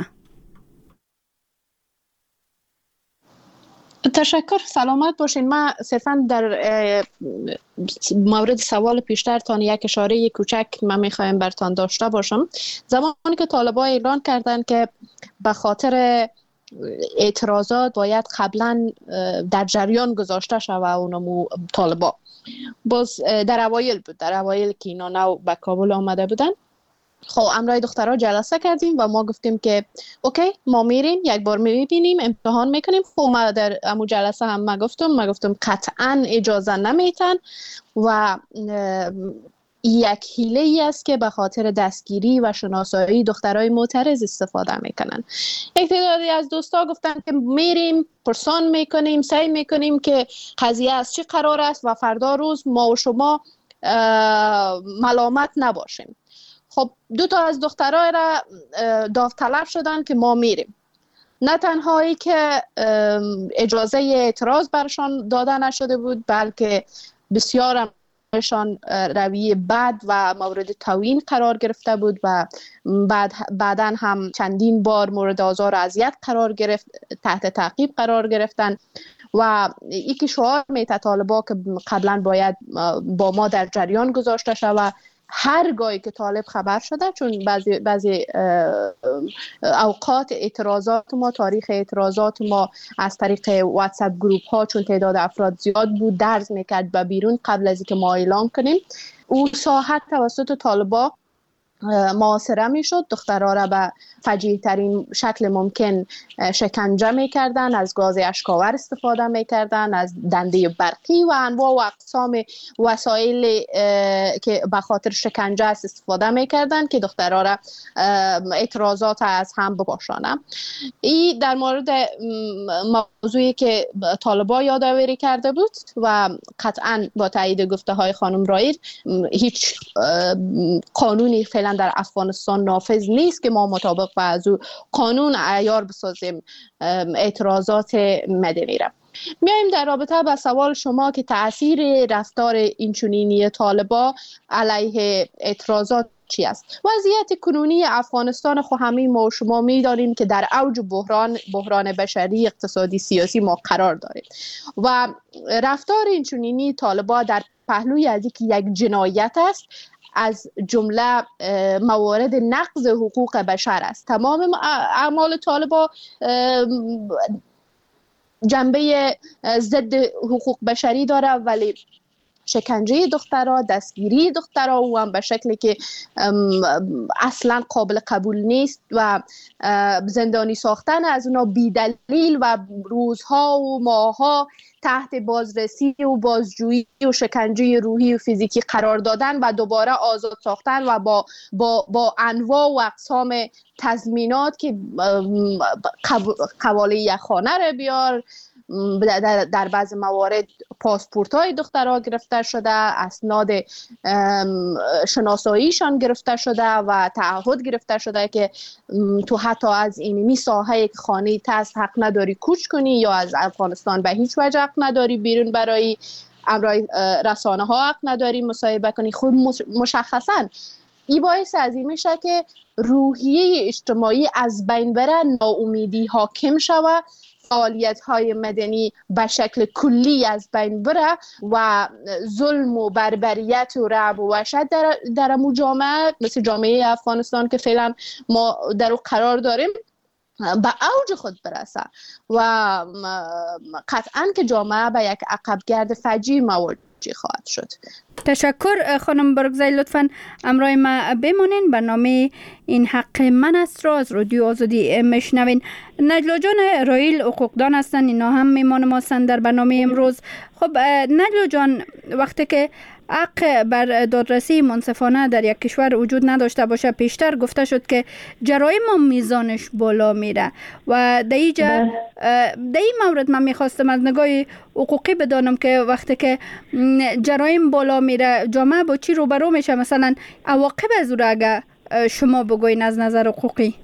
تشکر، سلامت باشین. من صرفا در مورد سوال پیشترتان یک اشاره کوچک من میخوایم برتان داشته باشم. زمانی که طالبان اعلان کردن که به خاطر اعتراضات باید قبلا در جریان گذاشته شوه اونمو طالبان، باز در اوایل بود، در اوایل که اینا نو به کابل آمده بودن، خب امرای دخترها جلسه کردیم و ما گفتیم که اوکی ما میریم یک بار میبینیم امتحان میکنیم. خب ما در امو جلسه هم ما گفتم قطعا اجازه نمیتن و یک حیله است که به خاطر دستگیری و شناسایی دخترای معترض استفاده میکنن. یک تعدادی از دوستا گفتن که میریم پرسان میکنیم، سعی میکنیم که قضیه از چی قرار است و فردا روز ما و شما ملامت نباشیم. خب 2 تا از دخترای را داوطلب شدن که ما میریم. نه تنهایی که اجازه اعتراض برشان داده نشده بود، بلکه بسیار شان رویه بد و مورد توهین قرار گرفته بود و بعداً هم چندین بار مورد آزار و اذیت قرار گرفت، تحت تعقیب قرار گرفتن و یکی شعار میته طالبا که قبلا باید با ما در جریان گذاشته شود. هرگاهی که طالب خبر شده، چون بعضی اوقات اعتراضات ما، تاریخ اعتراضات ما از طریق واتساپ گروپ ها چون تعداد افراد زیاد بود درز میکرد به بیرون قبل از اینکه ما اعلام کنیم. او ساحت توسط طالبا محاصره میشد، دخترها را به فجیع ترین شکل ممکن شکنجه میکردن، از گاز اشکاور استفاده میکردن، از دنده برقی و انواع و اقسام وسایل که به خاطر شکنجه است استفاده میکردن که دخترها را اعتراضات از هم بپاشانه. این در مورد موضوعی که طالبا یادآوری کرده بود و قطعا با تایید گفته های خانم رایر هیچ قانونی فعلا در افغانستان نافذ نیست که ما مطابق با از او قانون عیار بسازیم اعتراضات مدنی را. میایم در رابطه با سوال شما که تأثیر رفتار اینچنینی طالبا علیه اعتراضات چی است؟ وضعیت کنونی افغانستان خو همه ما و شما می‌دانیم که در اوج بحران بشری، اقتصادی، سیاسی ما قرار داریم و رفتار اینچنینی طالبا در پهلوی از اینکه یک جنایت است از جمله موارد نقض حقوق بشر است. تمام اعمال طالبا جنبه ضد حقوق بشری داره، ولی شکنجه دخترها، دستگیری دخترها و هم به شکلی که اصلا قابل قبول نیست و زندانی ساختن از اونا بی دلیل و روزها و ماهها تحت بازرسی و بازجویی و شکنجه روحی و فیزیکی قرار دادن و دوباره آزاد ساختن و با انواع و اقسام تضمینات که قواله یخانه رو بیار، در بعض موارد پاسپورت های دخترها گرفته شده، اسناد شناساییشان گرفته شده و تعهد گرفته شده که تو حتی از اینمی ساحه که خانه هست حق نداری کوچ کنی یا از افغانستان به هیچ وجه حق نداری بیرون برای امرای رسانه ها حق نداری مصاحبه کنی. خود مشخصا این باعث از این میشه که روحیه اجتماعی از بین بره، ناامیدی حاکم شود، فعالیت های مدنی به شکل کلی از بین بره و ظلم و بربریت و رعب و وحشت در جامعه مثل جامعه افغانستان که فعلا ما در او قرار داریم به اوج خود برسه و قطعا که جامعه به یک عقبگرد فجیع مواجه خواهد شد. تشکر خانم برگزای، لطفاً امرای ما بمونین. برنامه این حق من است را از رادیو آزادی میشنوین. نجلا جان رایل حقوقدان هستن، اینا هم میمان ما هستن در برنامه امروز. خب نجلا جان، وقتی که حق بر دادرسی منصفانه در یک کشور وجود نداشته باشه، پیشتر گفته شد که جرایم هم میزانش بالا میره و در این مورد من میخواستم از نگاه حقوقی بدانم که وقتی که جرایم بالا میره جامعه با چی روبرو میشه؟ مثلا عواقب از او را اگه شما بگوین از نظر حقوقی.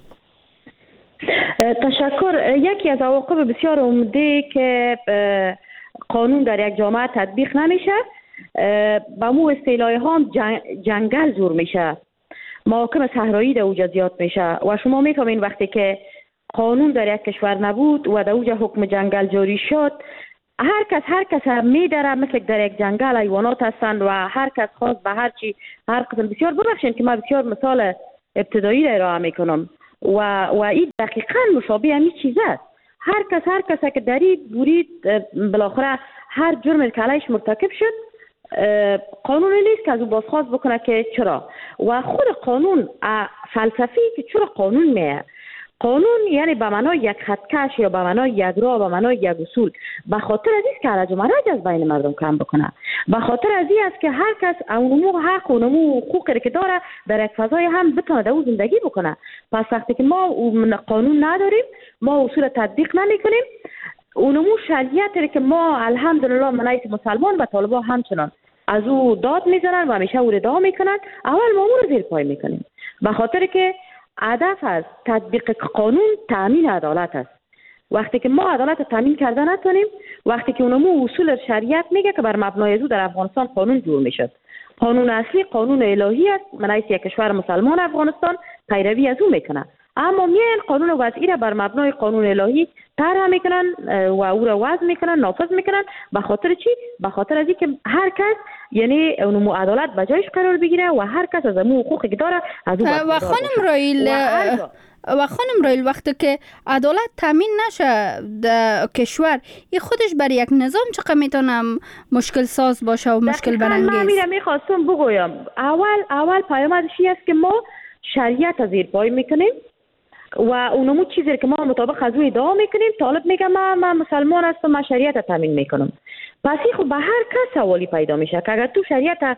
تشکر. یکی از عواقب بسیار عمده که قانون در یک جامعه تطبیق نمیشه، با مو اصطلاح هم جنگل زور میشه، محاکم صحرایی در اوجا زیاد میشه و شما میفهمین وقتی که قانون در یک کشور نبود و در اوجا حکم جنگل جاری شد، هر کس میدره، مثل در یک جنگل حیوانات هستند و هر کس خواست به هر قسم بسیار ببخشید که من بسیار مثال ابتدایی را ارائه میکنم و این دقیقاً مشابه همین چیز است. هر کس که درید برید بالاخره هر جرم که علیش مرتکب شد قانون نیست که از او بازخواست بکنه که چرا. و خود قانون فلسفی که چرا قانون میه، قانون یعنی به معنای یک خطکش یا به معنای یک راه، به معنای یک اصول. به خاطر از است که حرج و مرج از بین مردم کم بکنه. به خاطر از است که هر کس اونمو حق و اونمو حقوقی که داره در یک فضای هم بتونه در زندگی بکنه. پس وقتی که ما قانون نداریم، ما اصول تطبیق نمیکنیم، اونمو شریعتی که ما الحمدلله منایت مسلمان و طالبان همچنان از او داد میزنن و همیشه او ادعا میکنن، اول ما رو زیر پای میکنیم. به خاطر که هدف از تطبیق قانون تامین عدالت است. وقتی که ما عدالت تامین کرده نتونیم، وقتی که اونمو اصول شریعت میگه که بر مبنای از او در افغانستان قانون جور میشد. قانون اصلی قانون الهی است. رئیس یک کشور مسلمان افغانستان پیروی از او میکنه، اما میان قانون وضعی را بر مبنای قانون الهی طرح میکنن و او را وضع میکنن، نافذ میکنن. به خاطر چی؟ به خاطر از اینکه هر کس یعنی اونمو عدالت به جایش قرار بگیره و هر کس از اونمو حقوقی که داره از او و خانم رایل وقتی که عدالت تامین نشه در کشور، این خودش برای یک نظام چقدر میتونه مشکل ساز باشه و مشکل برانگیز. من میخواستم بگویم اول پیامدش است که ما شریعت زیر پای میکنیم و اونمو چیزی که ما مطابق از او ادعا میکنیم. طالب میگه من مسلمان هستم، من شریعت تامین میکنم. پس خب به هر کس سوالی پیدا میشه که اگر تو شریعت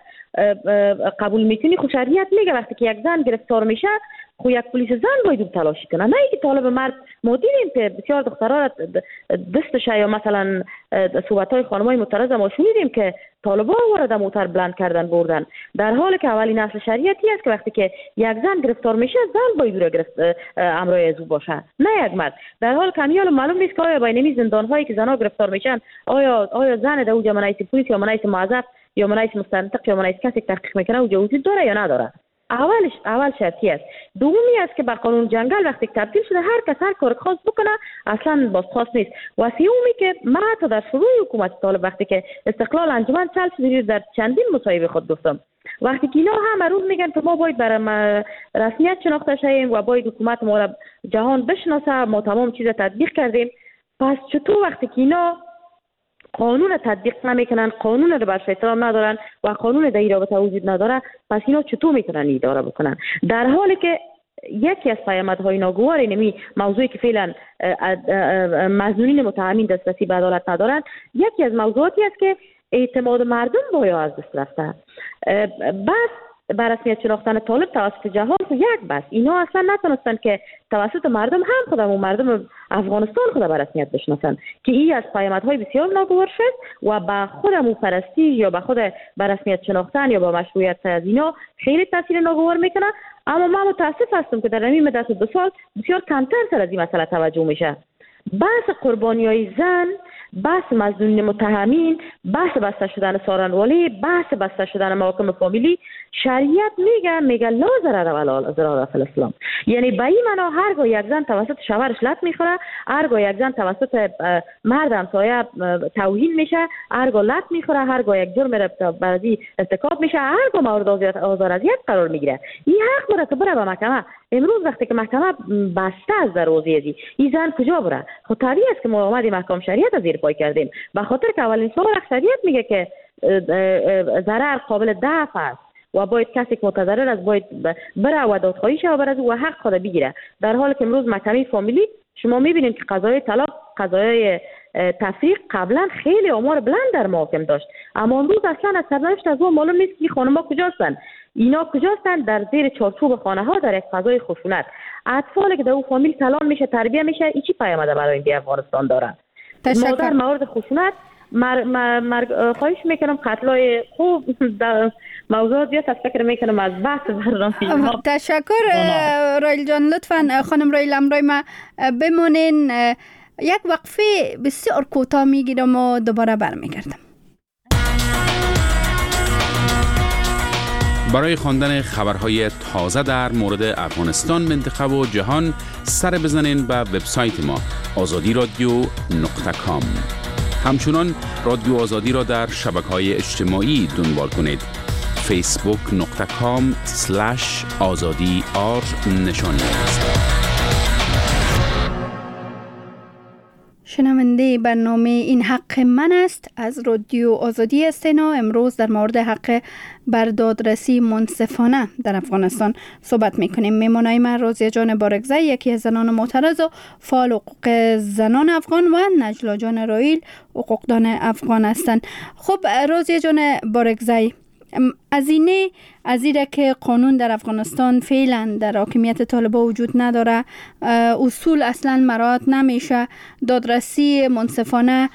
قبول میکنی، خب شریعت میگه وقتی که یک زن گرفتار میشه، خب یک پلیس زن باید تلاشی کنه، نه اینکه طالب مرد. ما دیدیم که بسیار دخترها دستش یا مثلا صحبت‌های خانمای معترض ما شنیدیم که طالبان وارد موتر بلند کردن بردن، در حالی که اولین اصل شریعتی است که وقتی که یک زن گرفتار میشه، زن باید رو امرای از او باشه، نه یک مرد. در حال که همیال معلوم نیست که آیا بین زندان‌هایی که زن‌ها گرفتار میشن، آیا زن در اوجا منایت پلیس یا منایت موظف یا منایت مستنطق یا منایت کسی تحقیق میکنه اوجا وجود داره یا نداره؟ اول شرطی است. دومی است که با قانون جنگل وقتی تبدیل شده، هر کس هر کار خاص بکنه، اصلا بازخواست نیست. و سومی که ما تا در شروع حکومت طالب وقتی که استقلال انجمن چل شده، در چندین مصاحبه خود گفتم، وقتی که اینا هم روز میگن که ما باید برای رسمیت شناخته شویم و باید حکومت ما را جهان بشناسه، ما تمام چیز تطبیق کردیم. پس چطور وقتی که اینا قانون تطبیق نمیکنن، قانون رو بر احترام ندارن و قانون در این رابطه وجود نداره، پس اینا چطور میتونن اداره بکنن؟ در حالی که یکی از پیامدهای ناگوار اینمی موضوعی که فعلا مظنونین متهمین دسترسی به عدالت ندارن، یکی از موضوعاتی است که اعتماد مردم باید از دست رفته. بس بر رسمیت شناختن طالب توسط جهان خود یک بس، اینا اصلا نتونستن که توسط مردم هم خودم و مردم افغانستان خود بر رسمیت بشناسن، که این از پیامدهای بسیار ناگوار شد و به خودم و پرستیژ یا به خود بر رسمیت شناختن یا با مشروعیت از اینا خیلی تاثیر ناگوار میکنه. اما من متاسف هستم که در این مدت 2 سال بسیار کمتر سر از این مسئله توجه میشه. بحث قربانیای زن، بحث مظنونین متهمین، بحث بسته شدن سارنوالی، بحث بسته شدن محاکم فامیلی، شریعت میگه لا ضرر ولا ضرار فی الاسلام. یعنی به این معنا هرگاه یک زن توسط شوهرش لط میخوره، هرگاه یک زن توسط مرد همسایه توهین میشه، هرگاه لط میخوره، هرگاه یک جرم برازی ارتکاب میشه، هرگاه مورد آزار اذیت قرار میگیره، این حق داره که بره به محکمه. امروز وقتی که محکمه بسته از دروازه ازی، این زن کجا بره؟ خب طبیعی است که ما اومدیم محکم شریعت زیر پای کردیم، به خاطر که اولین سوال شریعت میگه که ضرر قابل دفع است و باید کسی که متضرر است باید بره و دادخواهی شه و بره و حق خود بگیره. در حالی که امروز محکمه فامیلی شما میبینید که قضای طلاق، قضای تفریق قبلا خیلی آمار بلند در محاکم داشت، اما امروز اصلا از سرنوشت از اون معلوم نیست که خانم‌ها کجاستن، اینا کجاستن؟ در زیر چارچوب خانه ها در یک فضای خشونت. اطفالی که در اون فامیل کلان میشه، تربیه میشه، این چی پیامده برای این افغانستان داره؟ مادر مورد خشونت خواهش میکنم قتلای خوب در موضوع زیاد از فکر میکنم از بحث برنامه. تشکر رایل جان. لطفا خانم رایل امرای ما بمونین، یک وقفه بسیار کوتاه میگیرم و دوباره برمیگردم. برای خواندن خبرهای تازه در مورد افغانستان، منطقه و جهان سر بزنین به وبسایت ما azadi.radio.com. همچنان رادیو آزادی را در شبکه‌های اجتماعی دنبال کنید. facebook.com/azadi_r. شنونده برنامه این حق من است از رادیو آزادی هستین و امروز در مورد حق بر دادرسی منصفانه در افغانستان صحبت میکنیم. میمونای من رازیه جان بارگزی، یکی از زنان معترض و فعال حقوق زنان افغان، و نجلا جان رائیل، حقوقدان افغان هستند. خب رازیه جان بارگزی، از ایره که قانون در افغانستان فعلا در حاکمیت طالبان وجود نداره، اصول اصلا مراعات نمیشه، دادرسی منصفانه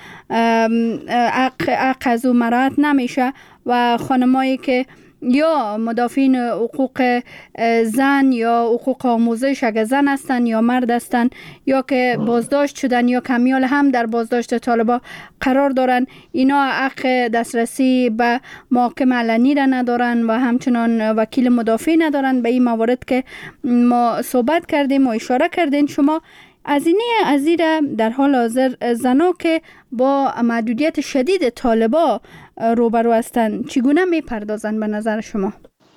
حق از او مراعات نمیشه و خانمایی که یا مدافعین حقوق زن یا حقوق آموزش اگر زن هستن یا مرد هستن یا که بازداشت شدن یا کمیال هم در بازداشت طالبان قرار دارن، اینا حق دسترسی به محاکم علنی را ندارن و همچنان وکیل مدافع ندارن. به این موارد که ما صحبت کردیم و اشاره کردین شما، از این در حال حاضر زنا که با محدودیت شدید طالبان روبرو هستند چگونه میپردازن به نظر شما؟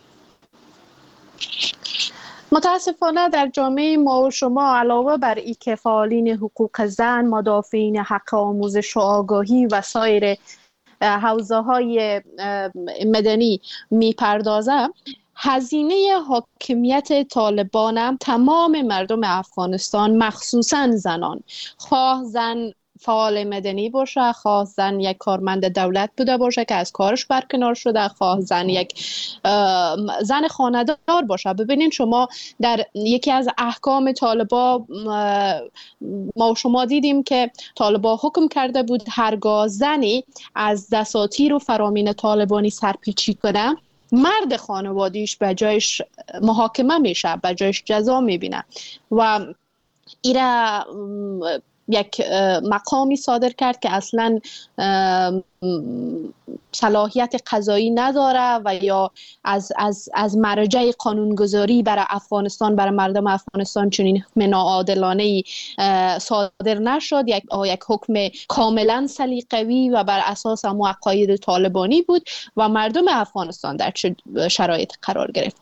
متاسفانه در جامعه ما و شما علاوه بر این که فعالین حقوق زن، مدافعین حق آموزش و آگاهی و سایر حوزه های مدنی میپردازه، هزینه حاکمیت طالبان هم تمام مردم افغانستان مخصوصا زنان، خواه زن فعال مدنی باشه، خواه زن یک کارمند دولت بوده باشه که از کارش برکنار شده، خواه زن یک زن خانه‌دار باشه. ببینین شما در یکی از احکام طالبان ما شما دیدیم که طالبان حکم کرده بود هرگاه زنی از دساتیر و فرامین طالبانی سرپیچی کنه، مرد خانوادیش به جایش محاکمه میشه، به جایش جزا میبینه و ایره یک مقامی صادر کرد که اصلا صلاحیت قضایی نداره و یا از مرجع قانونگذاری برای افغانستان، برای مردم افغانستان چنین حکم ناعادلانه‌ای صادر نشد. یک حکم کاملا سلیقه‌ای و بر اساس عقاید طالبانی بود و مردم افغانستان در چه شرایط قرار گرفت.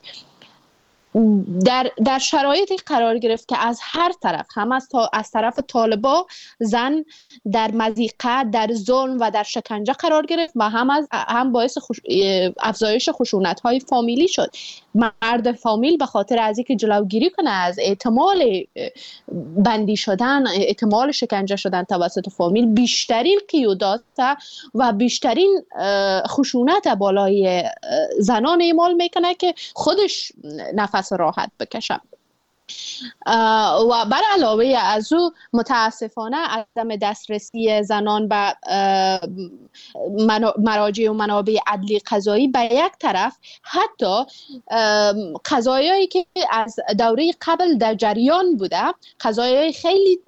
در شرایطی قرار گرفت که از هر طرف، هم از طرف طالبان زن در مضیقه، در ظلم و در شکنجه قرار گرفت و هم باعث افزایش خشونت‌های فامیلی شد. مرد فامیل به خاطر از اینکه جلوگیری کنه از احتمال بندی شدن، احتمال شکنجه شدن توسط فامیل، بیشترین قیودات و بیشترین خشونت بالای زنان اعمال میکنه که خودش نفس راحت بکشه. و بر علاوه از او متاسفانه عدم دسترسی زنان به مراجع و منابع عدلی قضایی به یک طرف، حتی قضایایی که از دوره قبل در جریان بوده، قضایای خیلی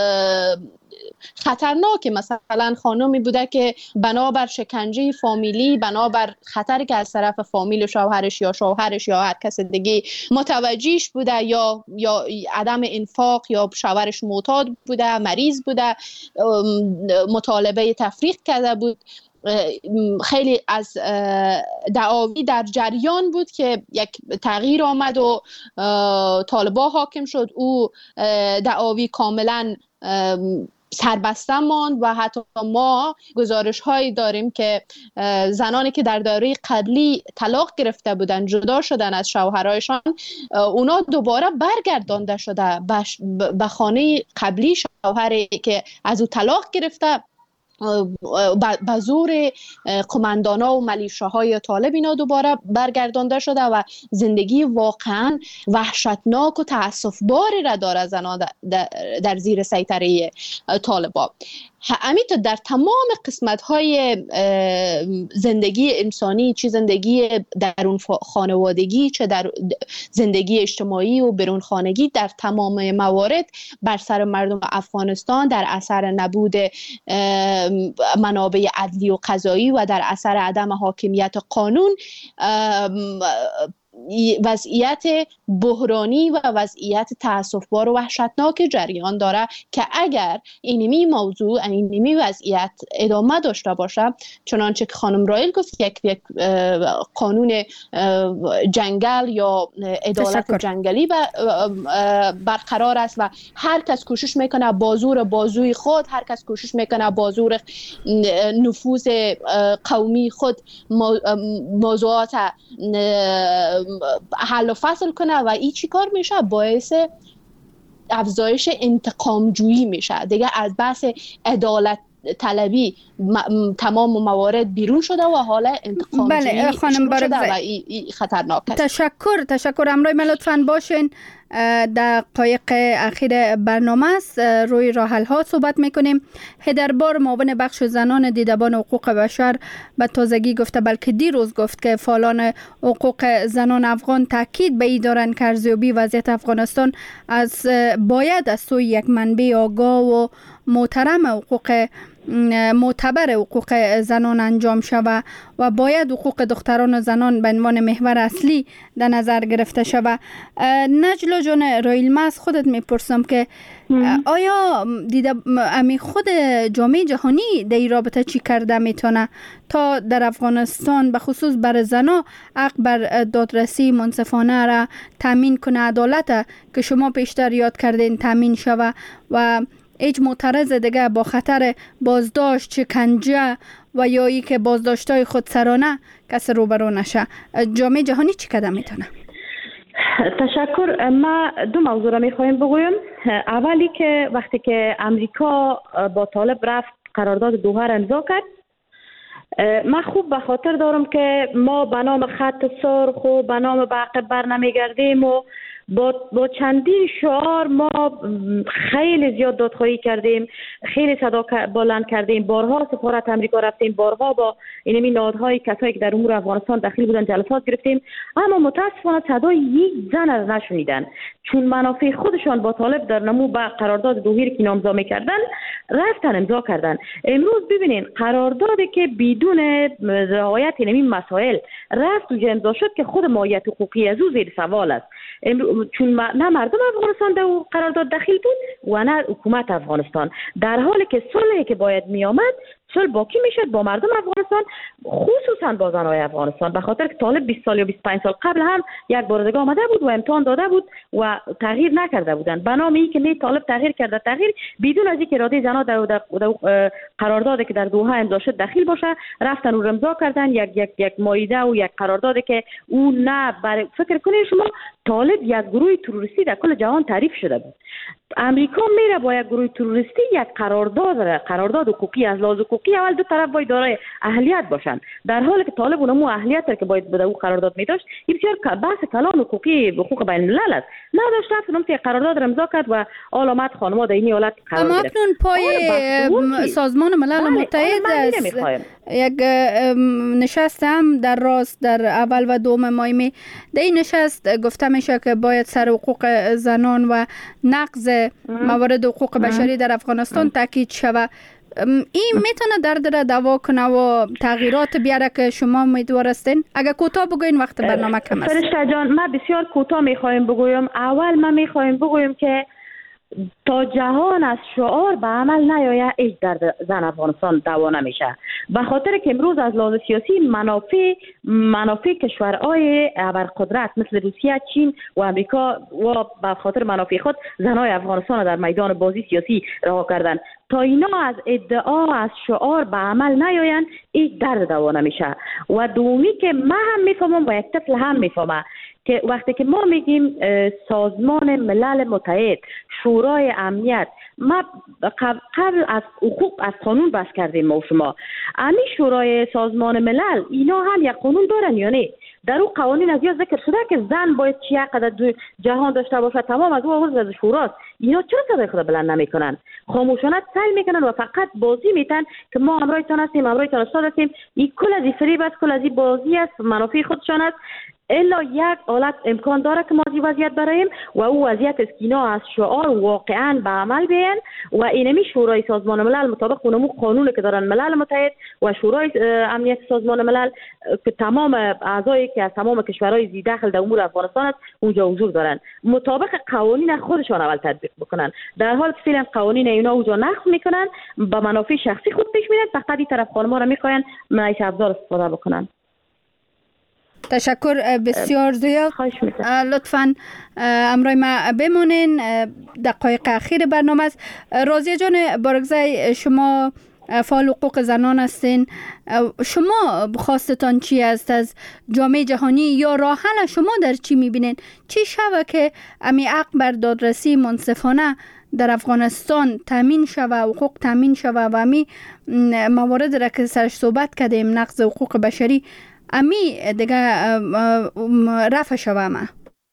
خطرناک، مثلا خانمی بوده که بنابر شکنجه فامیلی، بنابر خطری که از طرف فامیل شوهرش یا هر کس دیگه متوجهش بوده یا عدم انفاق یا شوهرش معتاد بوده، مریض بوده، مطالبه تفریق کرده بود، خیلی از دعاوی در جریان بود که یک تغییر آمد و طالبان حاکم شد. او دعاوی کاملا سربسته ماند و حتی ما گزارش هایی داریم که زنانی که در دوره قبلی طلاق گرفته بودن، جدا شدن از شوهرایشان، اونا دوباره برگردانده شده به خانه قبلی شوهری که از او طلاق گرفته، به زور قماندانا و ملیشاهای طالب اینا دوباره برگردانده شده و زندگی واقعا وحشتناک و تأسف‌باری را داره زنان در زیر سیطره طالبان. همینطور در تمام قسمت‌های زندگی انسانی، چه زندگی درون خانوادگی، چه در زندگی اجتماعی و بیرون خانگی، در تمام موارد بر سر مردم افغانستان در اثر نبود منابع عدلی و قضایی و در اثر عدم حاکمیت قانون وضعیت بحرانی و وضعیت تأسف‌بار و وحشتناک جریان داره که اگر اینمی موضوع اینمی وضعیت ادامه داشته باشه، چنانچه که خانم رایل گفت یک قانون جنگل یا عدالت جنگلی برقرار است و هر کس کوشش میکنه بازوی خود، هر کس کوشش میکنه بازور نفوذ قومی خود موضوعات حل و فصل کنه و این چی کار میشه؟ باعث افزایش انتقام جویی میشه. دیگه از بحث عدالت طلبی تمام موارد بیرون شده و حالا انتقام جویی شروع شده و این خطرناک است. تشکر. همراه من لطفاً باشین. دقایق اخیر برنامه است، روی راه حل ها صحبت میکنیم. هدربار معاون بخش زنان دیدبان حقوق بشر به تازگی گفته، بلکه دیروز گفت که فعالان حقوق زنان افغان تاکید به این دارند که ارزیابی وضعیت افغانستان باید از سوی یک منبع آگاه و محترم حقوق معتبر حقوق زنان انجام شود و باید حقوق دختران و زنان به عنوان محور اصلی در نظر گرفته شود. نجلا جان رایل، از خودت میپرسم که آیا خود جامعه جهانی در این رابطه چی کرده میتونه تا در افغانستان به خصوص بر زنان حق بر دادرسی منصفانه را تامین کنه، عدالت که شما پیشتر یاد کردین تامین شود و هیچ معترض دیگه با خطر بازداشت، شکنجه و یا ای که بازداشتای خودسرانه کسی روبرو نشه؟ جامعه جهانی چی قدم میتونه؟ تشکر. ما دو موضوع را میخوایم بگویم. اولی که وقتی که امریکا با طالب رفت قرارداد دوحه را امضا کرد، من خوب به خاطر دارم که ما به نام خط سرخ و به نام به عقب بر نمیگردیم و با چندین شعار ما خیلی زیاد دادخواهی کردیم، خیلی صدا بلند کردیم، بارها سفارت امریکا رفتیم، بارها با اینمی نهادهای کسایی که در امور افغانستان دخیل بودن جلسات گرفتیم، اما متاسفانه صدای یک زن از نشنیدن، چون منافع خودشان با طالب در نمو با قرارداد دوحه که امضا می‌کردن رفتن امضا کردن. امروز ببینین قراردادی که بدون رعایت این مسائل رفت و امضا شد که خود ماهیت حقوقی از او زیر سوال است، چون نه مردم افغانستان در قرارداد دخیل بود و نه حکومت افغانستان، در حالی که صلحی که باید می آمد صلح باقی میشد با مردم افغانستان، خصوصا با زنای افغانستان، به خاطر که طالب 20 سال یا 25 سال قبل هم یک بار دیگه آمده بود و امتحان داده بود و تغییر نکرده بودند. به نام اینکه نه طالب تغییر کرده، تغییر بدون از اینکه اراده زنا در قراردادی که در دوحه امضا شد دخیل باشه، رفتن و امضا کردن یک مایده و یک قراردادی که او نه فکر کنید شما طالب یک گروه تروریستی در کل جهان تعریف شده بود. امریکا میره با یک گروه تروریستی یک قرارداد حقوقی از لحاظ حقوقی اول دو طرف باید دارای اهلیت باشن، در حالی که طالب اونمو اهلیت که باید بده او قرارداد میداشت. این بسیار بحث کلان حقوقی حقوق بین الملل است. نداشت رفت که قرارداد را امضا کرد و علامت خانم‌ها در این حالت قرار گرفت. اما اکنون پای سازمان ملل متحد است. یک نشست هم در راست در اول و دوم ماه می در این نشست گفته میشه که باید سر حقوق زنان و نقض موارد حقوق بشری در افغانستان تاکید شود. این میتونه درد را دوا کنه و تغییرات بیاره که شما امیدوار هستین؟ اگه کوتاه بگوین، وقت برنامه کم است. فرشته جان، من بسیار کوتاه میخوایم بگویم. اول من میخوایم بگویم که تا جهان از شعار به عمل نیاید هیچ در زن افغانستان دوا نمیشه، به خاطر که امروز از لحاظ سیاسی منافع کشورهای ابرقدرت مثل روسیه، چین و امریکا و به خاطر منافع خود زنای افغانستان در میدان بازی سیاسی رها کردن. تا اینا از ادعا از شعار به عمل نیاین هیچ درد دوا نمیشه. و دومی که من هم میفهمم و یک طفل هم میفهمه که وقتی که ما میگیم سازمان ملل متحد، شورای امنیت، ما قبل از حقوق از قانون بحث کردیم ما و شما. امی شورای سازمان ملل اینا هم یک قانون دارن یا نه؟ در اون قوانین از یا ذکر شده که زن باید چی حق در جهان داشته باشه، تمام از اون از شوراست. اینا چرا صدای خود بلند نمیکنن؟ خاموشانه سعی میکنن و فقط بازی میتن که ما همراهتان هستیم، همراهتان استاد هستیم. این کل از فریب است، کل از بازی است، منافع خودشان است. الا یک حالت امکان داره که ما این وضعیت برایم و او وضعیت است که اینا از شعار واقعا به عمل بیان و اینمی شورای سازمان ملل مطابق اونمو قانون که دارن ملل متحد و شورای امنیت سازمان ملل که تمام اعضایی که از تمام کشورهای زی داخل در امور افغانستان است اونجا حضور دارن، مطابق قوانین خودشان اول تطبیق بکنن. در حالی که فعلا قوانین اینا اونجا نقض میکنن، به منافع شخصی خود پیش میرن، فقط این طرف خانم‌ها را میخواین معیشت افزار استفاده بکنن. تشکر بسیار زیاد. لطفاً امرای ما بمونین، دقایق اخیر برنامه است. راضیه جان بارگزای، شما فعال حقوق زنان هستین، شما خواستتان چی است از جامعه جهانی یا راه حل شما در چی میبینین؟ چی شوه که امی حق بر دادرسی منصفانه در افغانستان تامین شوه، حقوق تامین شوه و امی موارد را که سرش صحبت کردیم، نقض حقوق بشری، امی دیگه رفع شوه؟ ما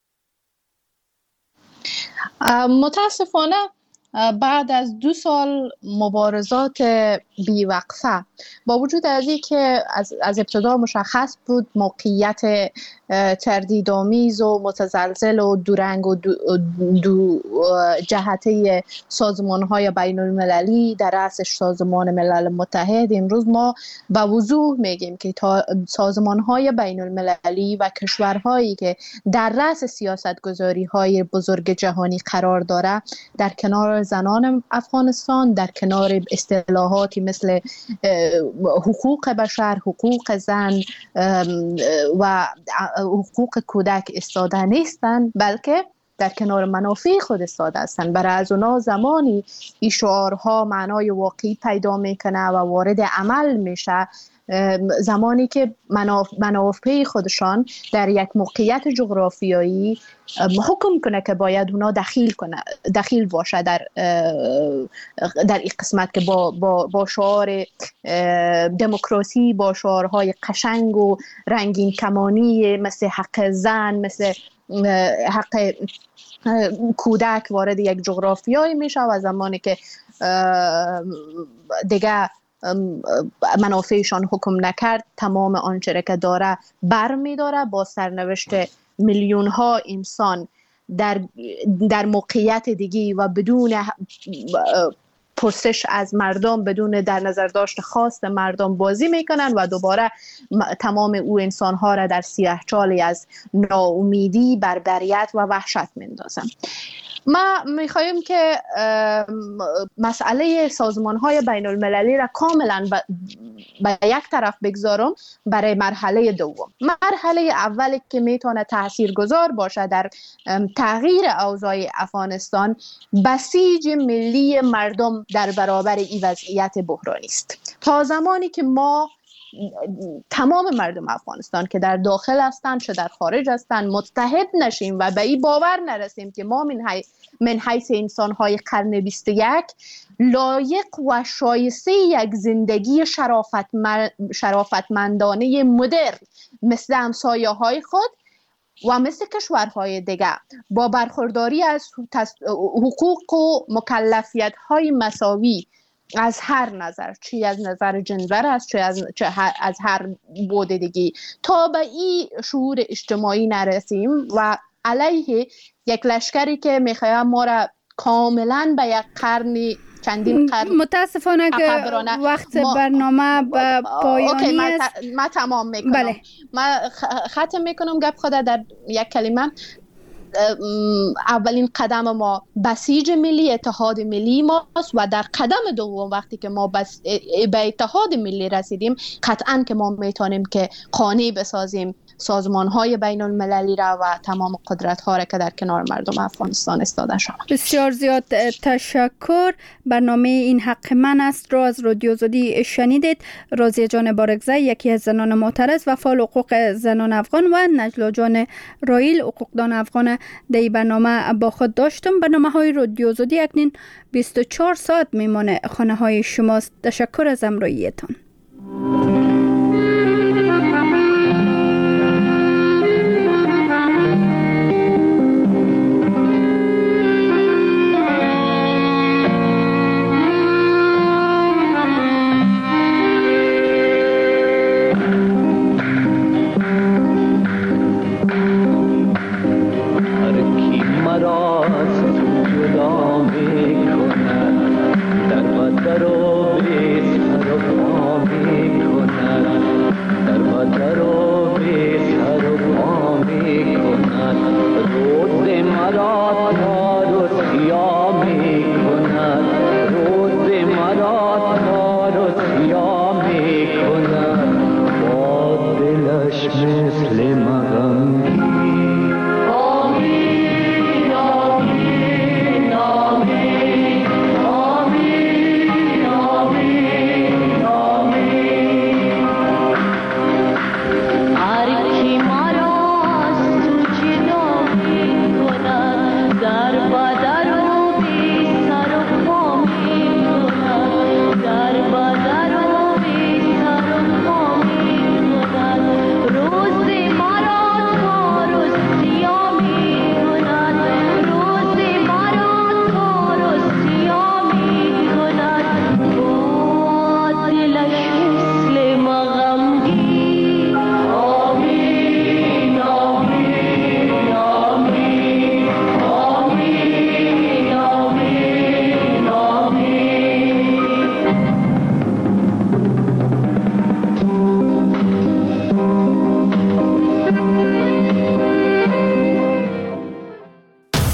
متاسفانه بعد از 2 سال مبارزات بیوقفه، با وجود از این که از ابتدا مشخص بود موقعیت تردیدآمیز و متزلزل و دورنگ و دو جهته سازمان‌های بین المللی در رأسش سازمان ملل متحد، امروز ما با وضوح میگیم که سازمان‌های بین المللی و کشورهایی که در رأس سیاست‌گذاری‌های بزرگ جهانی قرار داره، در کنار زنان افغانستان، در کنار اصطلاحاتی مثل حقوق بشر، حقوق زن و حقوق کودک ایستاده نیستند، بلکه در کنار منافع خود ایستاده هستند. برای از اونا زمانی این شعارها معنای واقعی پیدا میکنه و وارد عمل میشه زمانی که منافع خودشان در یک موقعیت جغرافیایی حکم کنه که باید اونا دخیل باشه در این قسمت که با شعار دموکراسی، با شعارهای قشنگ و رنگین کمانی مثل حق زن، مثل حق کودک وارد یک جغرافیایی میشه و زمانی که دیگه منافعشان حکم نکرد، تمام آنچه که داره بر میداره، با سرنوشت میلیون ها انسان در موقعیت دیگی و بدون پرسش از مردم، بدون در نظر داشت خواست مردم بازی میکنن و دوباره تمام او انسان ها را در سیاهچالی از ناامیدی، بربریت و وحشت میندازن. ما میخوایم که مسئله سازمان‌های بین المللی را کاملا به یک طرف بگذارم برای مرحله دوم. مرحله اولی که میتونه تاثیرگذار باشه در تغییر اوضاع افغانستان، بسیج ملی مردم در برابر این وضعیت بحرانی است. تا زمانی که ما تمام مردم افغانستان که در داخل هستند چه در خارج هستند متحد نشیم و به این باور نرسیم که ما من حیث انسان‌های قرن 21 لایق و شایسته یک زندگی شرافتمندانه مدرن مثل همسایه‌های خود و مثل کشورهای دیگه با برخورداری از حقوق و مکلفیت‌های مساوی از هر نظر، چی از نظر جنسر است، چه از هر بود دیگی، تا به این شعور اجتماعی نرسیم و علیه یک لشکری که میخواه ما را کاملا به یک قرنی چندین قرن متاسفانه که وقت برنامه به پایانی است. ما تمام میکنم. بله. ما ختم میکنم گپ خود در یک کلمه. اولین قدم ما بسیج ملی، اتحاد ملی ماست و در قدم دوم وقتی که ما به اتحاد ملی رسیدیم قطعا که ما میتونیم که قانع بسازیم سازمان‌های بین المللی را و تمام قدرت‌ها را که در کنار مردم افغانستان ایستاده شدند. بسیار زیاد تشکر. برنامه این حق من است را از رادیو آزادی شنیدید. راضیه جان بارگزای، یکی از زنان معترض و فعال حقوق زنان افغان، و نجلا جان رائیل، حقوقدان افغان، در برنامه با خود داشتم. برنامه‌های رادیو آزادی اکنون 24 ساعت میمانه خانه‌های شماست. تشکر از همراهیتان. این مرا از تو جدا می کند، در بدر و بی سر و پا می کند، در بدر و بی سر و پا می کند. روز مرا